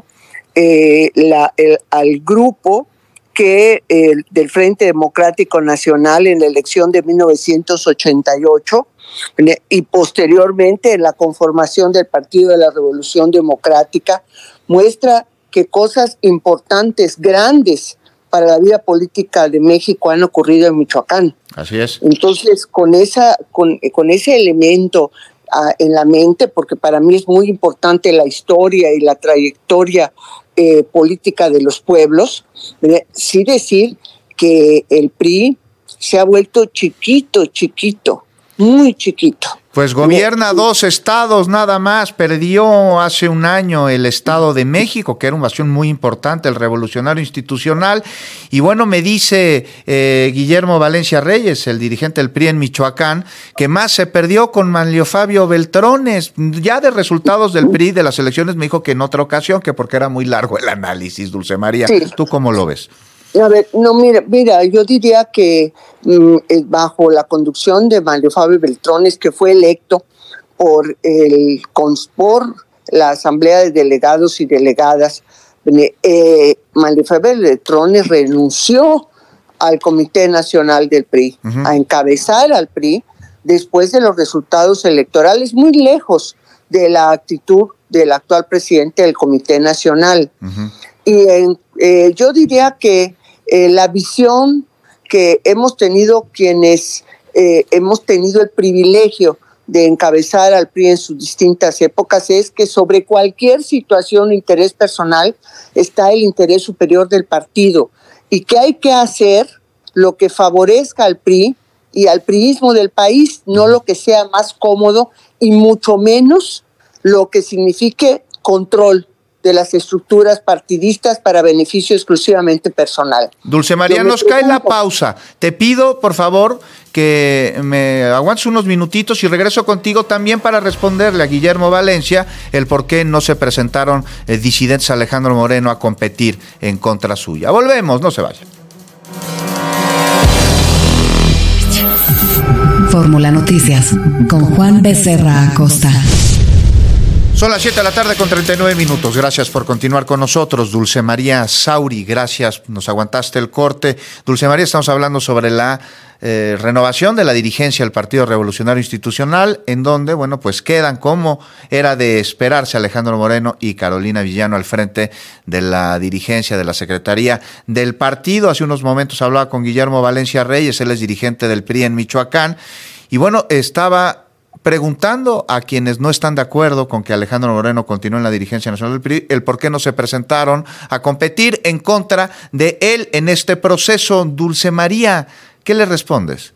al grupo que del Frente Democrático Nacional en la elección de 1988 y posteriormente en la conformación del Partido de la Revolución Democrática, muestra que cosas importantes, grandes para la vida política de México han ocurrido en Michoacán. Así es. Entonces, con ese elemento en la mente, porque para mí es muy importante la historia y la trayectoria política de los pueblos, sí decir que el PRI se ha vuelto chiquito, muy chiquito. Pues gobierna 2 estados nada más, perdió hace un año el Estado de México, que era un bastión muy importante, el Revolucionario Institucional, y bueno, me dice Guillermo Valencia Reyes, el dirigente del PRI en Michoacán, que más se perdió con Manlio Fabio Beltrones, ya de resultados del PRI de las elecciones me dijo que en otra ocasión, que porque era muy largo el análisis, Dulce María. Sí. ¿Tú cómo lo ves? A ver, no, mira, yo diría que bajo la conducción de Manlio Fabio Beltrones, que fue electo por la Asamblea de Delegados y Delegadas, Manlio Fabio Beltrones renunció al Comité Nacional del PRI, a encabezar al PRI después de los resultados electorales, muy lejos de la actitud del actual presidente del Comité Nacional. Y yo diría que la visión que hemos tenido quienes hemos tenido el privilegio de encabezar al PRI en sus distintas épocas es que sobre cualquier situación o interés personal está el interés superior del partido y que hay que hacer lo que favorezca al PRI y al priismo del país, no lo que sea más cómodo y mucho menos lo que signifique control de las estructuras partidistas para beneficio exclusivamente personal. Dulce María, nos cae la pausa. Te pido, por favor, que me aguantes unos minutitos y regreso contigo también para responderle a Guillermo Valencia el por qué no se presentaron disidentes Alejandro Moreno a competir en contra suya. Volvemos, no se vayan. Fórmula Noticias con Juan Becerra Acosta. Son las 7 de la tarde con 39 minutos. Gracias por continuar con nosotros. Dulce María Sauri, gracias. Nos aguantaste el corte. Dulce María, estamos hablando sobre la renovación de la dirigencia del Partido Revolucionario Institucional, en donde, bueno, pues quedan, como era de esperarse, Alejandro Moreno y Carolina Villano al frente de la dirigencia de la Secretaría del partido. Hace unos momentos hablaba con Guillermo Valencia Reyes, él es dirigente del PRI en Michoacán, y bueno, estaba preguntando a quienes no están de acuerdo con que Alejandro Moreno continúe en la dirigencia nacional del PRI, el por qué no se presentaron a competir en contra de él en este proceso. Dulce María, ¿qué le respondes?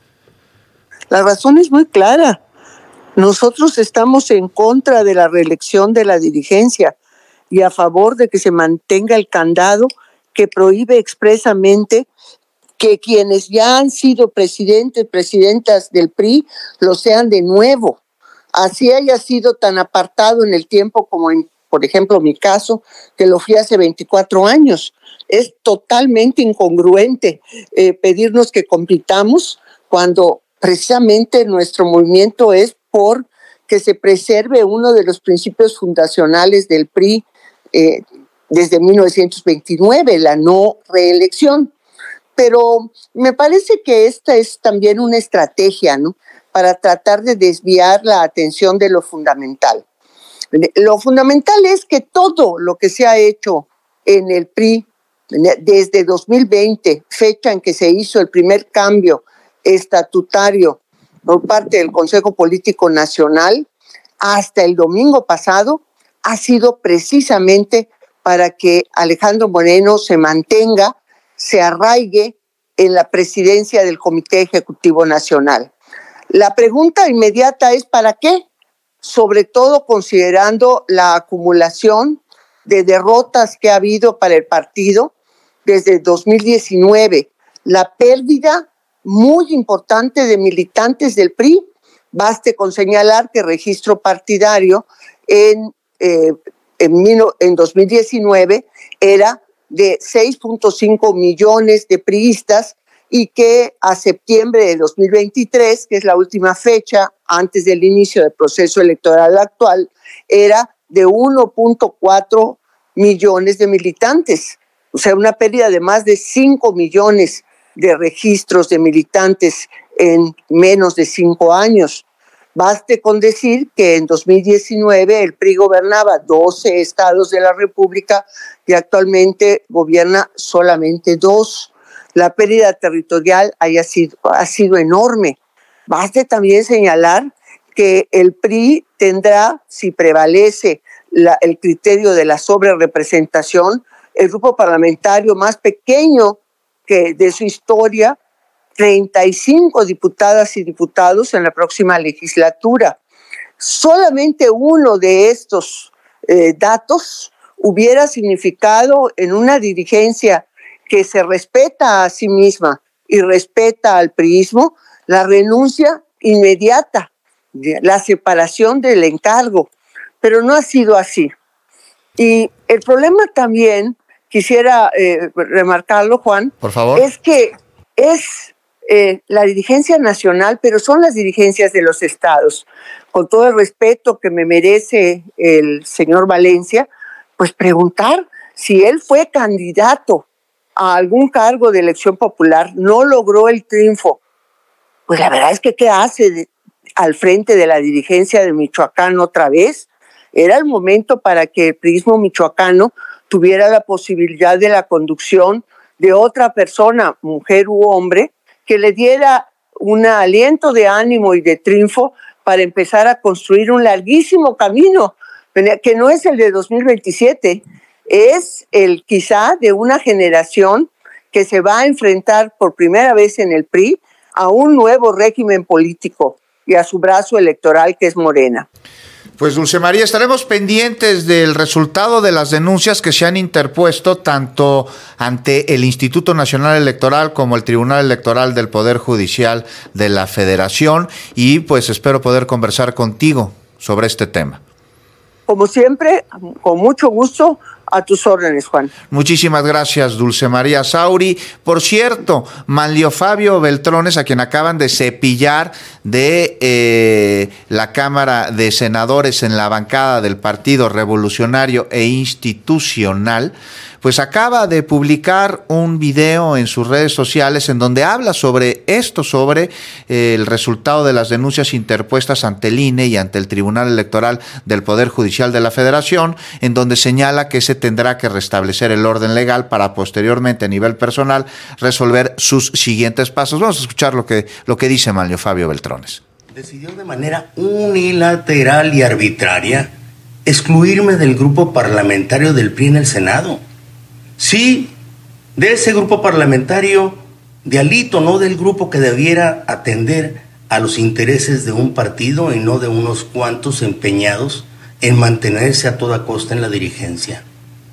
La razón es muy clara. Nosotros estamos en contra de la reelección de la dirigencia y a favor de que se mantenga el candado que prohíbe expresamente que quienes ya han sido presidentas del PRI lo sean de nuevo. Así haya sido tan apartado en el tiempo como por ejemplo, mi caso, que lo fui hace 24 años. Es totalmente incongruente pedirnos que compitamos cuando precisamente nuestro movimiento es por que se preserve uno de los principios fundacionales del PRI desde 1929, la no reelección. Pero me parece que esta es también una estrategia, ¿no?, para tratar de desviar la atención de lo fundamental. Lo fundamental es que todo lo que se ha hecho en el PRI desde 2020, fecha en que se hizo el primer cambio estatutario por parte del Consejo Político Nacional, hasta el domingo pasado, ha sido precisamente para que Alejandro Moreno se mantenga, se arraigue en la presidencia del Comité Ejecutivo Nacional. La pregunta inmediata es ¿para qué? Sobre todo considerando la acumulación de derrotas que ha habido para el partido desde 2019, la pérdida muy importante de militantes del PRI. Baste con señalar que el registro partidario en 2019 era de 6.5 millones de priistas y que a septiembre de 2023, que es la última fecha antes del inicio del proceso electoral actual, era de 1.4 millones de militantes, o sea, una pérdida de más de 5 millones de registros de militantes en menos de 5 años. Baste con decir que en 2019 el PRI gobernaba 12 estados de la República y actualmente gobierna solamente 2. La pérdida territorial ha sido enorme. Baste también señalar que el PRI tendrá, si prevalece el criterio de la sobrerepresentación, el grupo parlamentario más pequeño que de su historia, 35 diputadas y diputados en la próxima legislatura. Solamente uno de estos datos hubiera significado en una dirigencia que se respeta a sí misma y respeta al priismo, la renuncia inmediata, la separación del encargo, pero no ha sido así. Y el problema también, quisiera remarcarlo, Juan, por favor, es que es la dirigencia nacional, pero son las dirigencias de los estados. Con todo el respeto que me merece el señor Valencia, pues preguntar si él fue candidato a algún cargo de elección popular, no logró el triunfo. Pues la verdad es que ¿qué hace al frente de la dirigencia de Michoacán otra vez? Era el momento para que el priismo michoacano tuviera la posibilidad de la conducción de otra persona, mujer u hombre, que le diera un aliento de ánimo y de triunfo para empezar a construir un larguísimo camino, que no es el de 2027, es el quizá de una generación que se va a enfrentar por primera vez en el PRI a un nuevo régimen político y a su brazo electoral, que es Morena. Pues Dulce María, estaremos pendientes del resultado de las denuncias que se han interpuesto tanto ante el Instituto Nacional Electoral como el Tribunal Electoral del Poder Judicial de la Federación y pues espero poder conversar contigo sobre este tema. Como siempre, con mucho gusto, a tus órdenes, Juan. Muchísimas gracias, Dulce María Sauri. Por cierto, Manlio Fabio Beltrones, a quien acaban de cepillar de la Cámara de Senadores en la bancada del Partido Revolucionario e Institucional, pues acaba de publicar un video en sus redes sociales en donde habla sobre esto, sobre el resultado de las denuncias interpuestas ante el INE y ante el Tribunal Electoral del Poder Judicial de la Federación, en donde señala que se tendrá que restablecer el orden legal para posteriormente a nivel personal resolver sus siguientes pasos. Vamos a escuchar lo que dice Manlio Fabio Beltrones. Decidió de manera unilateral y arbitraria excluirme del grupo parlamentario del PRI en el Senado. Sí, de ese grupo parlamentario de alito, no del grupo que debiera atender a los intereses de un partido y no de unos cuantos empeñados en mantenerse a toda costa en la dirigencia.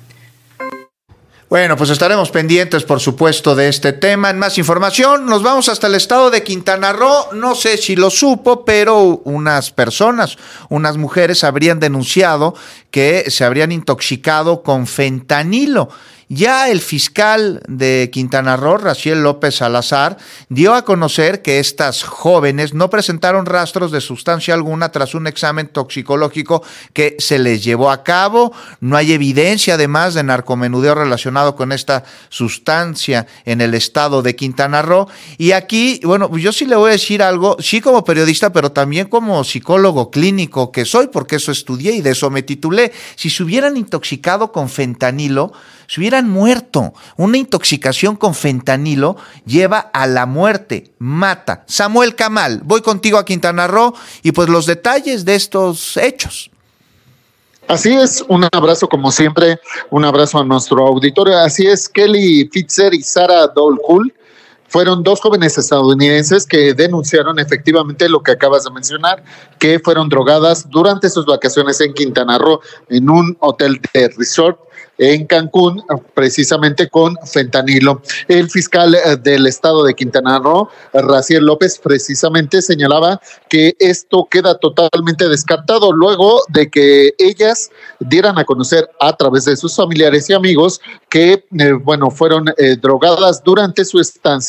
Bueno, pues estaremos pendientes, por supuesto, de este tema. En más información, nos vamos hasta el estado de Quintana Roo. No sé si lo supo, pero unas mujeres habrían denunciado que se habrían intoxicado con fentanilo. Ya el fiscal de Quintana Roo, Raciel López Salazar, dio a conocer que estas jóvenes no presentaron rastros de sustancia alguna tras un examen toxicológico que se les llevó a cabo. No hay evidencia, además, de narcomenudeo relacionado con esta sustancia en el estado de Quintana Roo. Y aquí, bueno, yo sí le voy a decir algo, sí como periodista, pero también como psicólogo clínico que soy, porque eso estudié y de eso me titulé. Si se hubieran intoxicado con fentanilo, se hubieran muerto. Una intoxicación con fentanilo lleva a la muerte, mata. Samuel Camal, voy contigo a Quintana Roo y pues los detalles de estos hechos. Así es, un abrazo como siempre, un abrazo a nuestro auditorio. Así es, Kelly Fitzer y Sarah Dolkuhl fueron dos jóvenes estadounidenses que denunciaron efectivamente lo que acabas de mencionar, que fueron drogadas durante sus vacaciones en Quintana Roo, en un hotel de resort en Cancún, precisamente con fentanilo. El fiscal del estado de Quintana Roo, Raciel López, precisamente señalaba que esto queda totalmente descartado luego de que ellas dieran a conocer a través de sus familiares y amigos que, fueron drogadas durante su estancia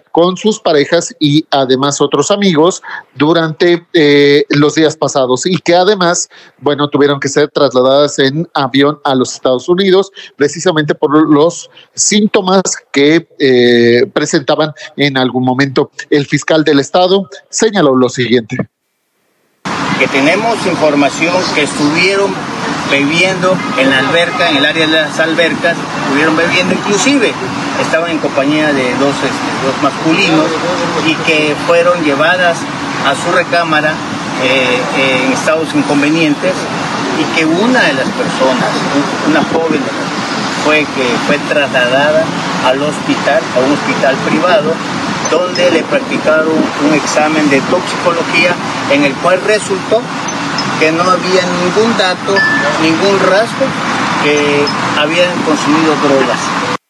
con sus parejas y además otros amigos durante los días pasados, y que además, bueno, tuvieron que ser trasladadas en avión a los Estados Unidos precisamente por los síntomas que presentaban en algún momento. El fiscal del estado señaló lo siguiente: que tenemos información que estuvieron bebiendo en la alberca, en el área de las albercas, estuvieron bebiendo, inclusive estaban en compañía de dos masculinos, y que fueron llevadas a su recámara en estados inconvenientes, y que una de las personas, una joven, fue trasladada al hospital, a un hospital privado, donde le practicaron un examen de toxicología en el cual resultó que no había ningún dato, ningún rastro que habían consumido drogas.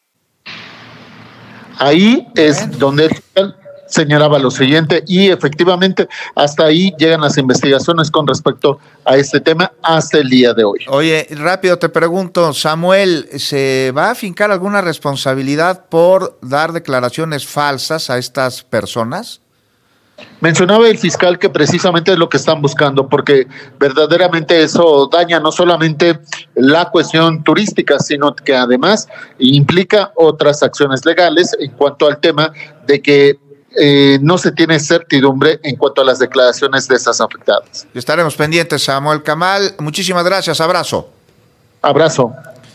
Ahí es donde el fiscal señalaba lo siguiente, y efectivamente hasta ahí llegan las investigaciones con respecto a este tema hasta el día de hoy. Oye, rápido te pregunto, Samuel, ¿se va a afincar alguna responsabilidad por dar declaraciones falsas a estas personas? Mencionaba el fiscal que precisamente es lo que están buscando, porque verdaderamente eso daña no solamente la cuestión turística, sino que además implica otras acciones legales en cuanto al tema de que no se tiene certidumbre en cuanto a las declaraciones de estas afectadas. Estaremos pendientes, Samuel Camal. Muchísimas gracias, abrazo. Abrazo.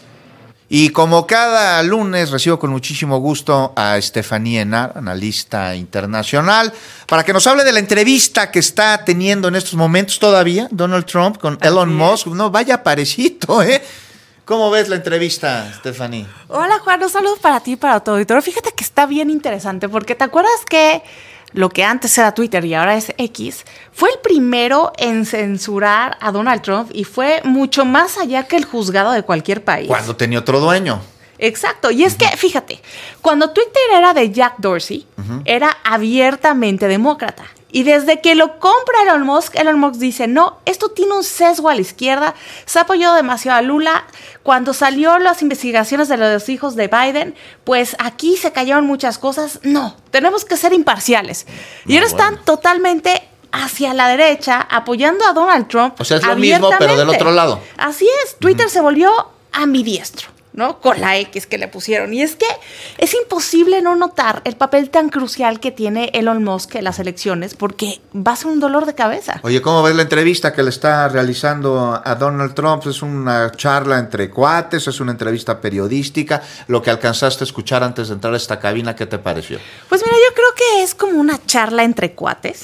Y como cada lunes recibo con muchísimo gusto a Estefanía Henar, analista internacional, para que nos hable de la entrevista que está teniendo en estos momentos todavía Donald Trump con Elon Musk. No, vaya parecito, ¿eh? ¿Cómo ves la entrevista, Stephanie? Hola, Juan, un saludo para ti y para tu auditorio. Fíjate que está bien interesante, porque ¿te acuerdas que lo que antes era Twitter y ahora es X, fue el primero en censurar a Donald Trump y fue mucho más allá que el juzgado de cualquier país? Cuando tenía otro dueño. Exacto, y es que, fíjate, cuando Twitter era de Jack Dorsey, era abiertamente demócrata. Y desde que lo compra Elon Musk dice, no, esto tiene un sesgo a la izquierda, se ha apoyado demasiado a Lula. Cuando salió las investigaciones de los hijos de Biden, pues aquí se cayeron muchas cosas. No, tenemos que ser imparciales. Y ahora están totalmente hacia la derecha, apoyando a Donald Trump. O sea, es lo mismo, pero del otro lado. Así es, Twitter se volvió ambidiestro, ¿no? Con la X que le pusieron. Y es que es imposible no notar el papel tan crucial que tiene Elon Musk en las elecciones, porque va a ser un dolor de cabeza. Oye, ¿cómo ves la entrevista que le está realizando a Donald Trump? ¿Es una charla entre cuates? ¿Es una entrevista periodística? Lo que alcanzaste a escuchar antes de entrar a esta cabina, ¿qué te pareció? Pues mira, yo creo que es como una charla entre cuates.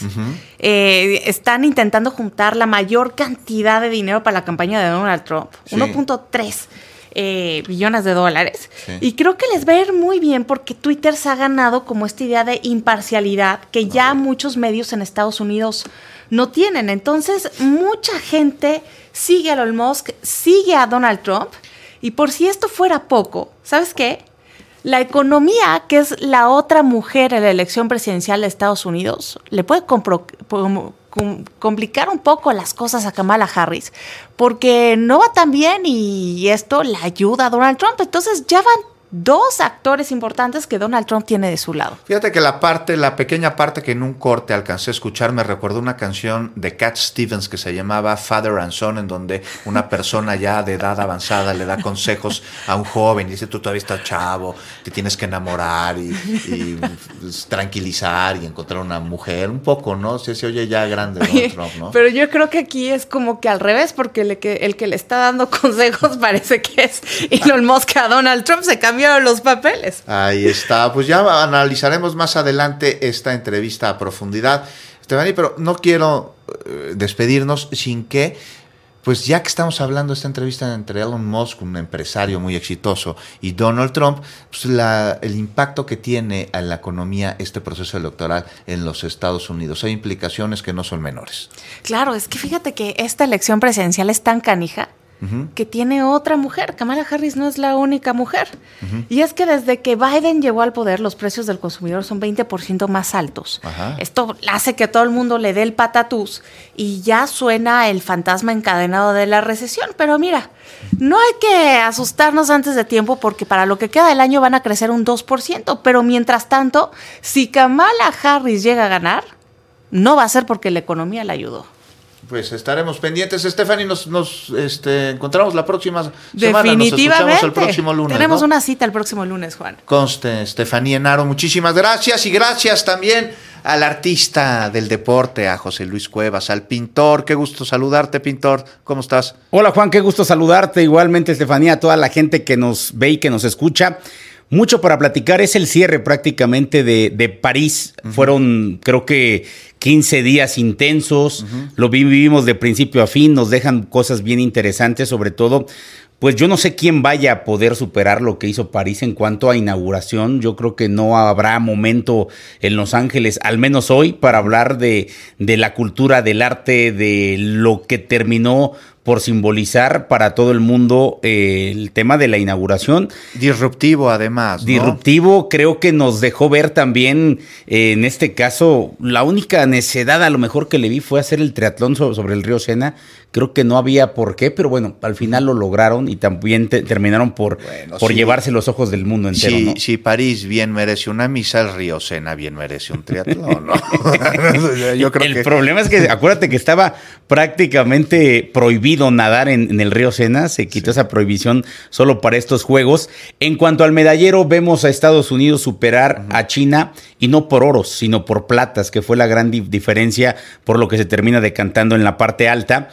Están intentando juntar la mayor cantidad de dinero para la campaña de Donald Trump. Sí. 1.3 billones de dólares. Sí. Y creo que les va a ir muy bien, porque Twitter se ha ganado como esta idea de imparcialidad que ya muchos medios en Estados Unidos no tienen. Entonces, mucha gente sigue a Elon Musk, sigue a Donald Trump, y por si esto fuera poco, ¿sabes qué? La economía, que es la otra mujer en la elección presidencial de Estados Unidos, le puede complicar un poco las cosas a Kamala Harris, porque no va tan bien y esto le ayuda a Donald Trump. Entonces ya van dos actores importantes que Donald Trump tiene de su lado. Fíjate que la pequeña parte que en un corte alcancé a escuchar me recordó una canción de Cat Stevens que se llamaba Father and Son, en donde una persona ya de edad avanzada le da consejos a un joven y dice, tú todavía estás chavo, te tienes que enamorar y pues, tranquilizar y encontrar una mujer, un poco, ¿no? Se oye ya grande Donald Trump, ¿no? Pero yo creo que aquí es como que al revés, porque el que le está dando consejos parece que es Elon Musk a Donald Trump. Se cambió los papeles. Ahí está, pues ya analizaremos más adelante esta entrevista a profundidad, Stephanie, pero no quiero despedirnos sin que, pues ya que estamos hablando de esta entrevista entre Elon Musk, un empresario muy exitoso, y Donald Trump, pues el impacto que tiene en la economía este proceso electoral en los Estados Unidos. Hay implicaciones que no son menores. Claro, es que fíjate que esta elección presidencial es tan canija que tiene otra mujer. Kamala Harris no es la única mujer. Y es que desde que Biden llegó al poder, los precios del consumidor son 20% más altos. Esto hace que todo el mundo le dé el patatús y ya suena el fantasma encadenado de la recesión. Pero mira, no hay que asustarnos antes de tiempo porque para lo que queda del año van a crecer un 2%. Pero mientras tanto, si Kamala Harris llega a ganar, no va a ser porque la economía la ayudó. Pues estaremos pendientes. Stephanie, nos encontramos la próxima semana. Definitivamente. Nos escuchamos el próximo lunes. Tenemos una cita el próximo lunes, Juan. Conste, Stephanie Enaro, muchísimas gracias. Y gracias también al artista del deporte, a José Luis Cuevas, al pintor. Qué gusto saludarte, pintor. ¿Cómo estás? Hola, Juan, qué gusto saludarte. Igualmente, Estefanía, a toda la gente que nos ve y que nos escucha. Mucho para platicar, es el cierre prácticamente de París. Fueron, creo que 15 días intensos, lo vivimos de principio a fin, nos dejan cosas bien interesantes, sobre todo, pues yo no sé quién vaya a poder superar lo que hizo París en cuanto a inauguración. Yo creo que no habrá momento en Los Ángeles, al menos hoy, para hablar de la cultura, del arte, de lo que terminó por simbolizar para todo el mundo el tema de la inauguración. Disruptivo, además, ¿no? Disruptivo, creo que nos dejó ver también, en este caso, la única necedad a lo mejor que le vi fue hacer el triatlón sobre el río Sena. Creo que no había por qué, pero bueno, al final lo lograron y también terminaron por llevarse los ojos del mundo entero, ¿no? Si París bien merece una misa, el río Sena bien merece un triatlón, ¿no? Yo creo el problema es que, acuérdate que estaba prácticamente prohibido nadar en el río Sena, se quitó esa prohibición solo para estos juegos. En cuanto al medallero, vemos a Estados Unidos superar a China, y no por oros, sino por platas, que fue la gran diferencia por lo que se termina decantando en la parte alta.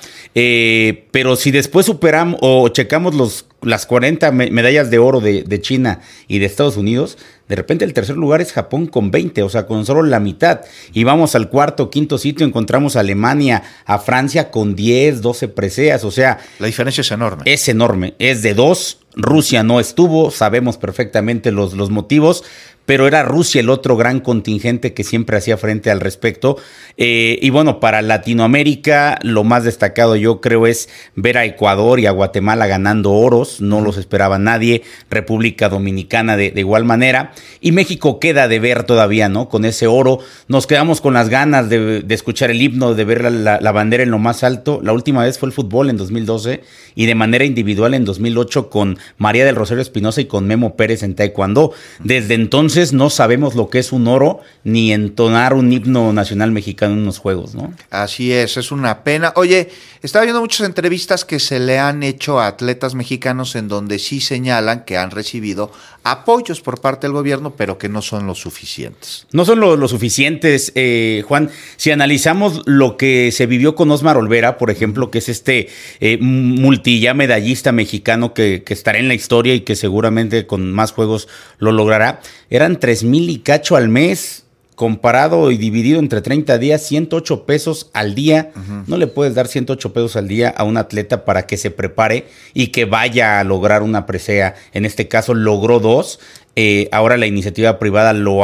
Pero si después superamos o checamos las 40 medallas de oro de China y de Estados Unidos, de repente el tercer lugar es Japón con 20, o sea, con solo la mitad. Y vamos al cuarto, quinto sitio, encontramos a Alemania, a Francia con 10, 12 preseas, o sea... La diferencia es enorme. Es enorme, es de 2. Rusia no estuvo, sabemos perfectamente los motivos, pero era Rusia el otro gran contingente que siempre hacía frente al respecto. Y bueno, para Latinoamérica lo más destacado yo creo es ver a Ecuador y a Guatemala ganando oros, no los esperaba nadie, República Dominicana de igual manera, y México queda de ver todavía, ¿no? Con ese oro, nos quedamos con las ganas de escuchar el himno, de ver la bandera en lo más alto. La última vez fue el fútbol en 2012 y de manera individual en 2008 con María del Rosario Espinosa y con Memo Pérez en taekwondo. Desde entonces no sabemos lo que es un oro ni entonar un himno nacional mexicano en unos juegos, ¿no? Así es una pena. Oye, estaba viendo muchas entrevistas que se le han hecho a atletas mexicanos en donde sí señalan que han recibido apoyos por parte del gobierno, pero que no son los suficientes. No son lo suficientes, Juan. Si analizamos lo que se vivió con Osmar Olvera, por ejemplo, que es este multilla medallista mexicano que estará en la historia y que seguramente con más juegos lo logrará, eran 3,000 y cacho al mes, comparado y dividido entre 30 días, 108 pesos al día. No le puedes dar 108 pesos al día a un atleta para que se prepare y que vaya a lograr una presea. En este caso logró 2. Ahora la iniciativa privada lo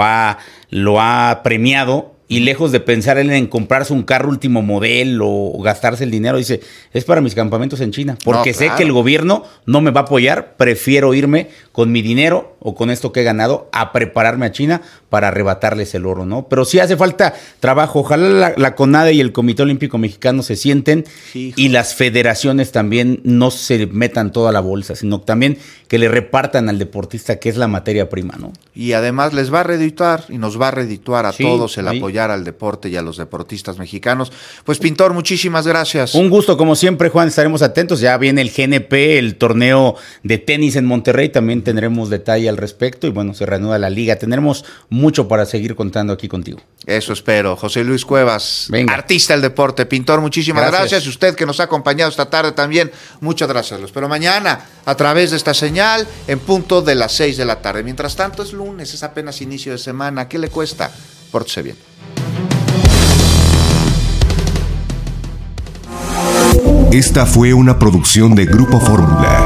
ha premiado. Y lejos de pensar él en comprarse un carro último modelo o gastarse el dinero, dice, es para mis campamentos en China, porque sé que el gobierno no me va a apoyar, prefiero irme con mi dinero o con esto que he ganado a prepararme a China para arrebatarles el oro, ¿no? Pero sí hace falta trabajo, ojalá la CONADE y el Comité Olímpico Mexicano se sienten y las federaciones también no se metan toda la bolsa, sino también que le repartan al deportista, que es la materia prima, ¿no? Y además les va a redituar y nos va a redituar a todos el apoyar al deporte y a los deportistas mexicanos. Pues, pintor, muchísimas gracias. Un gusto, como siempre, Juan, estaremos atentos. Ya viene el GNP, el torneo de tenis en Monterrey, también tendremos detalle al respecto y bueno, se reanuda la liga. Tendremos mucho para seguir contando aquí contigo. Eso espero. José Luis Cuevas, artista del deporte, pintor, muchísimas gracias. Y usted que nos ha acompañado esta tarde también, muchas gracias. Lo espero mañana a través de esta señal en punto de las 6 de la tarde. Mientras tanto, es lunes, es apenas inicio de semana. ¿Qué le cuesta? Pórtese bien. Esta fue una producción de Grupo Fórmula.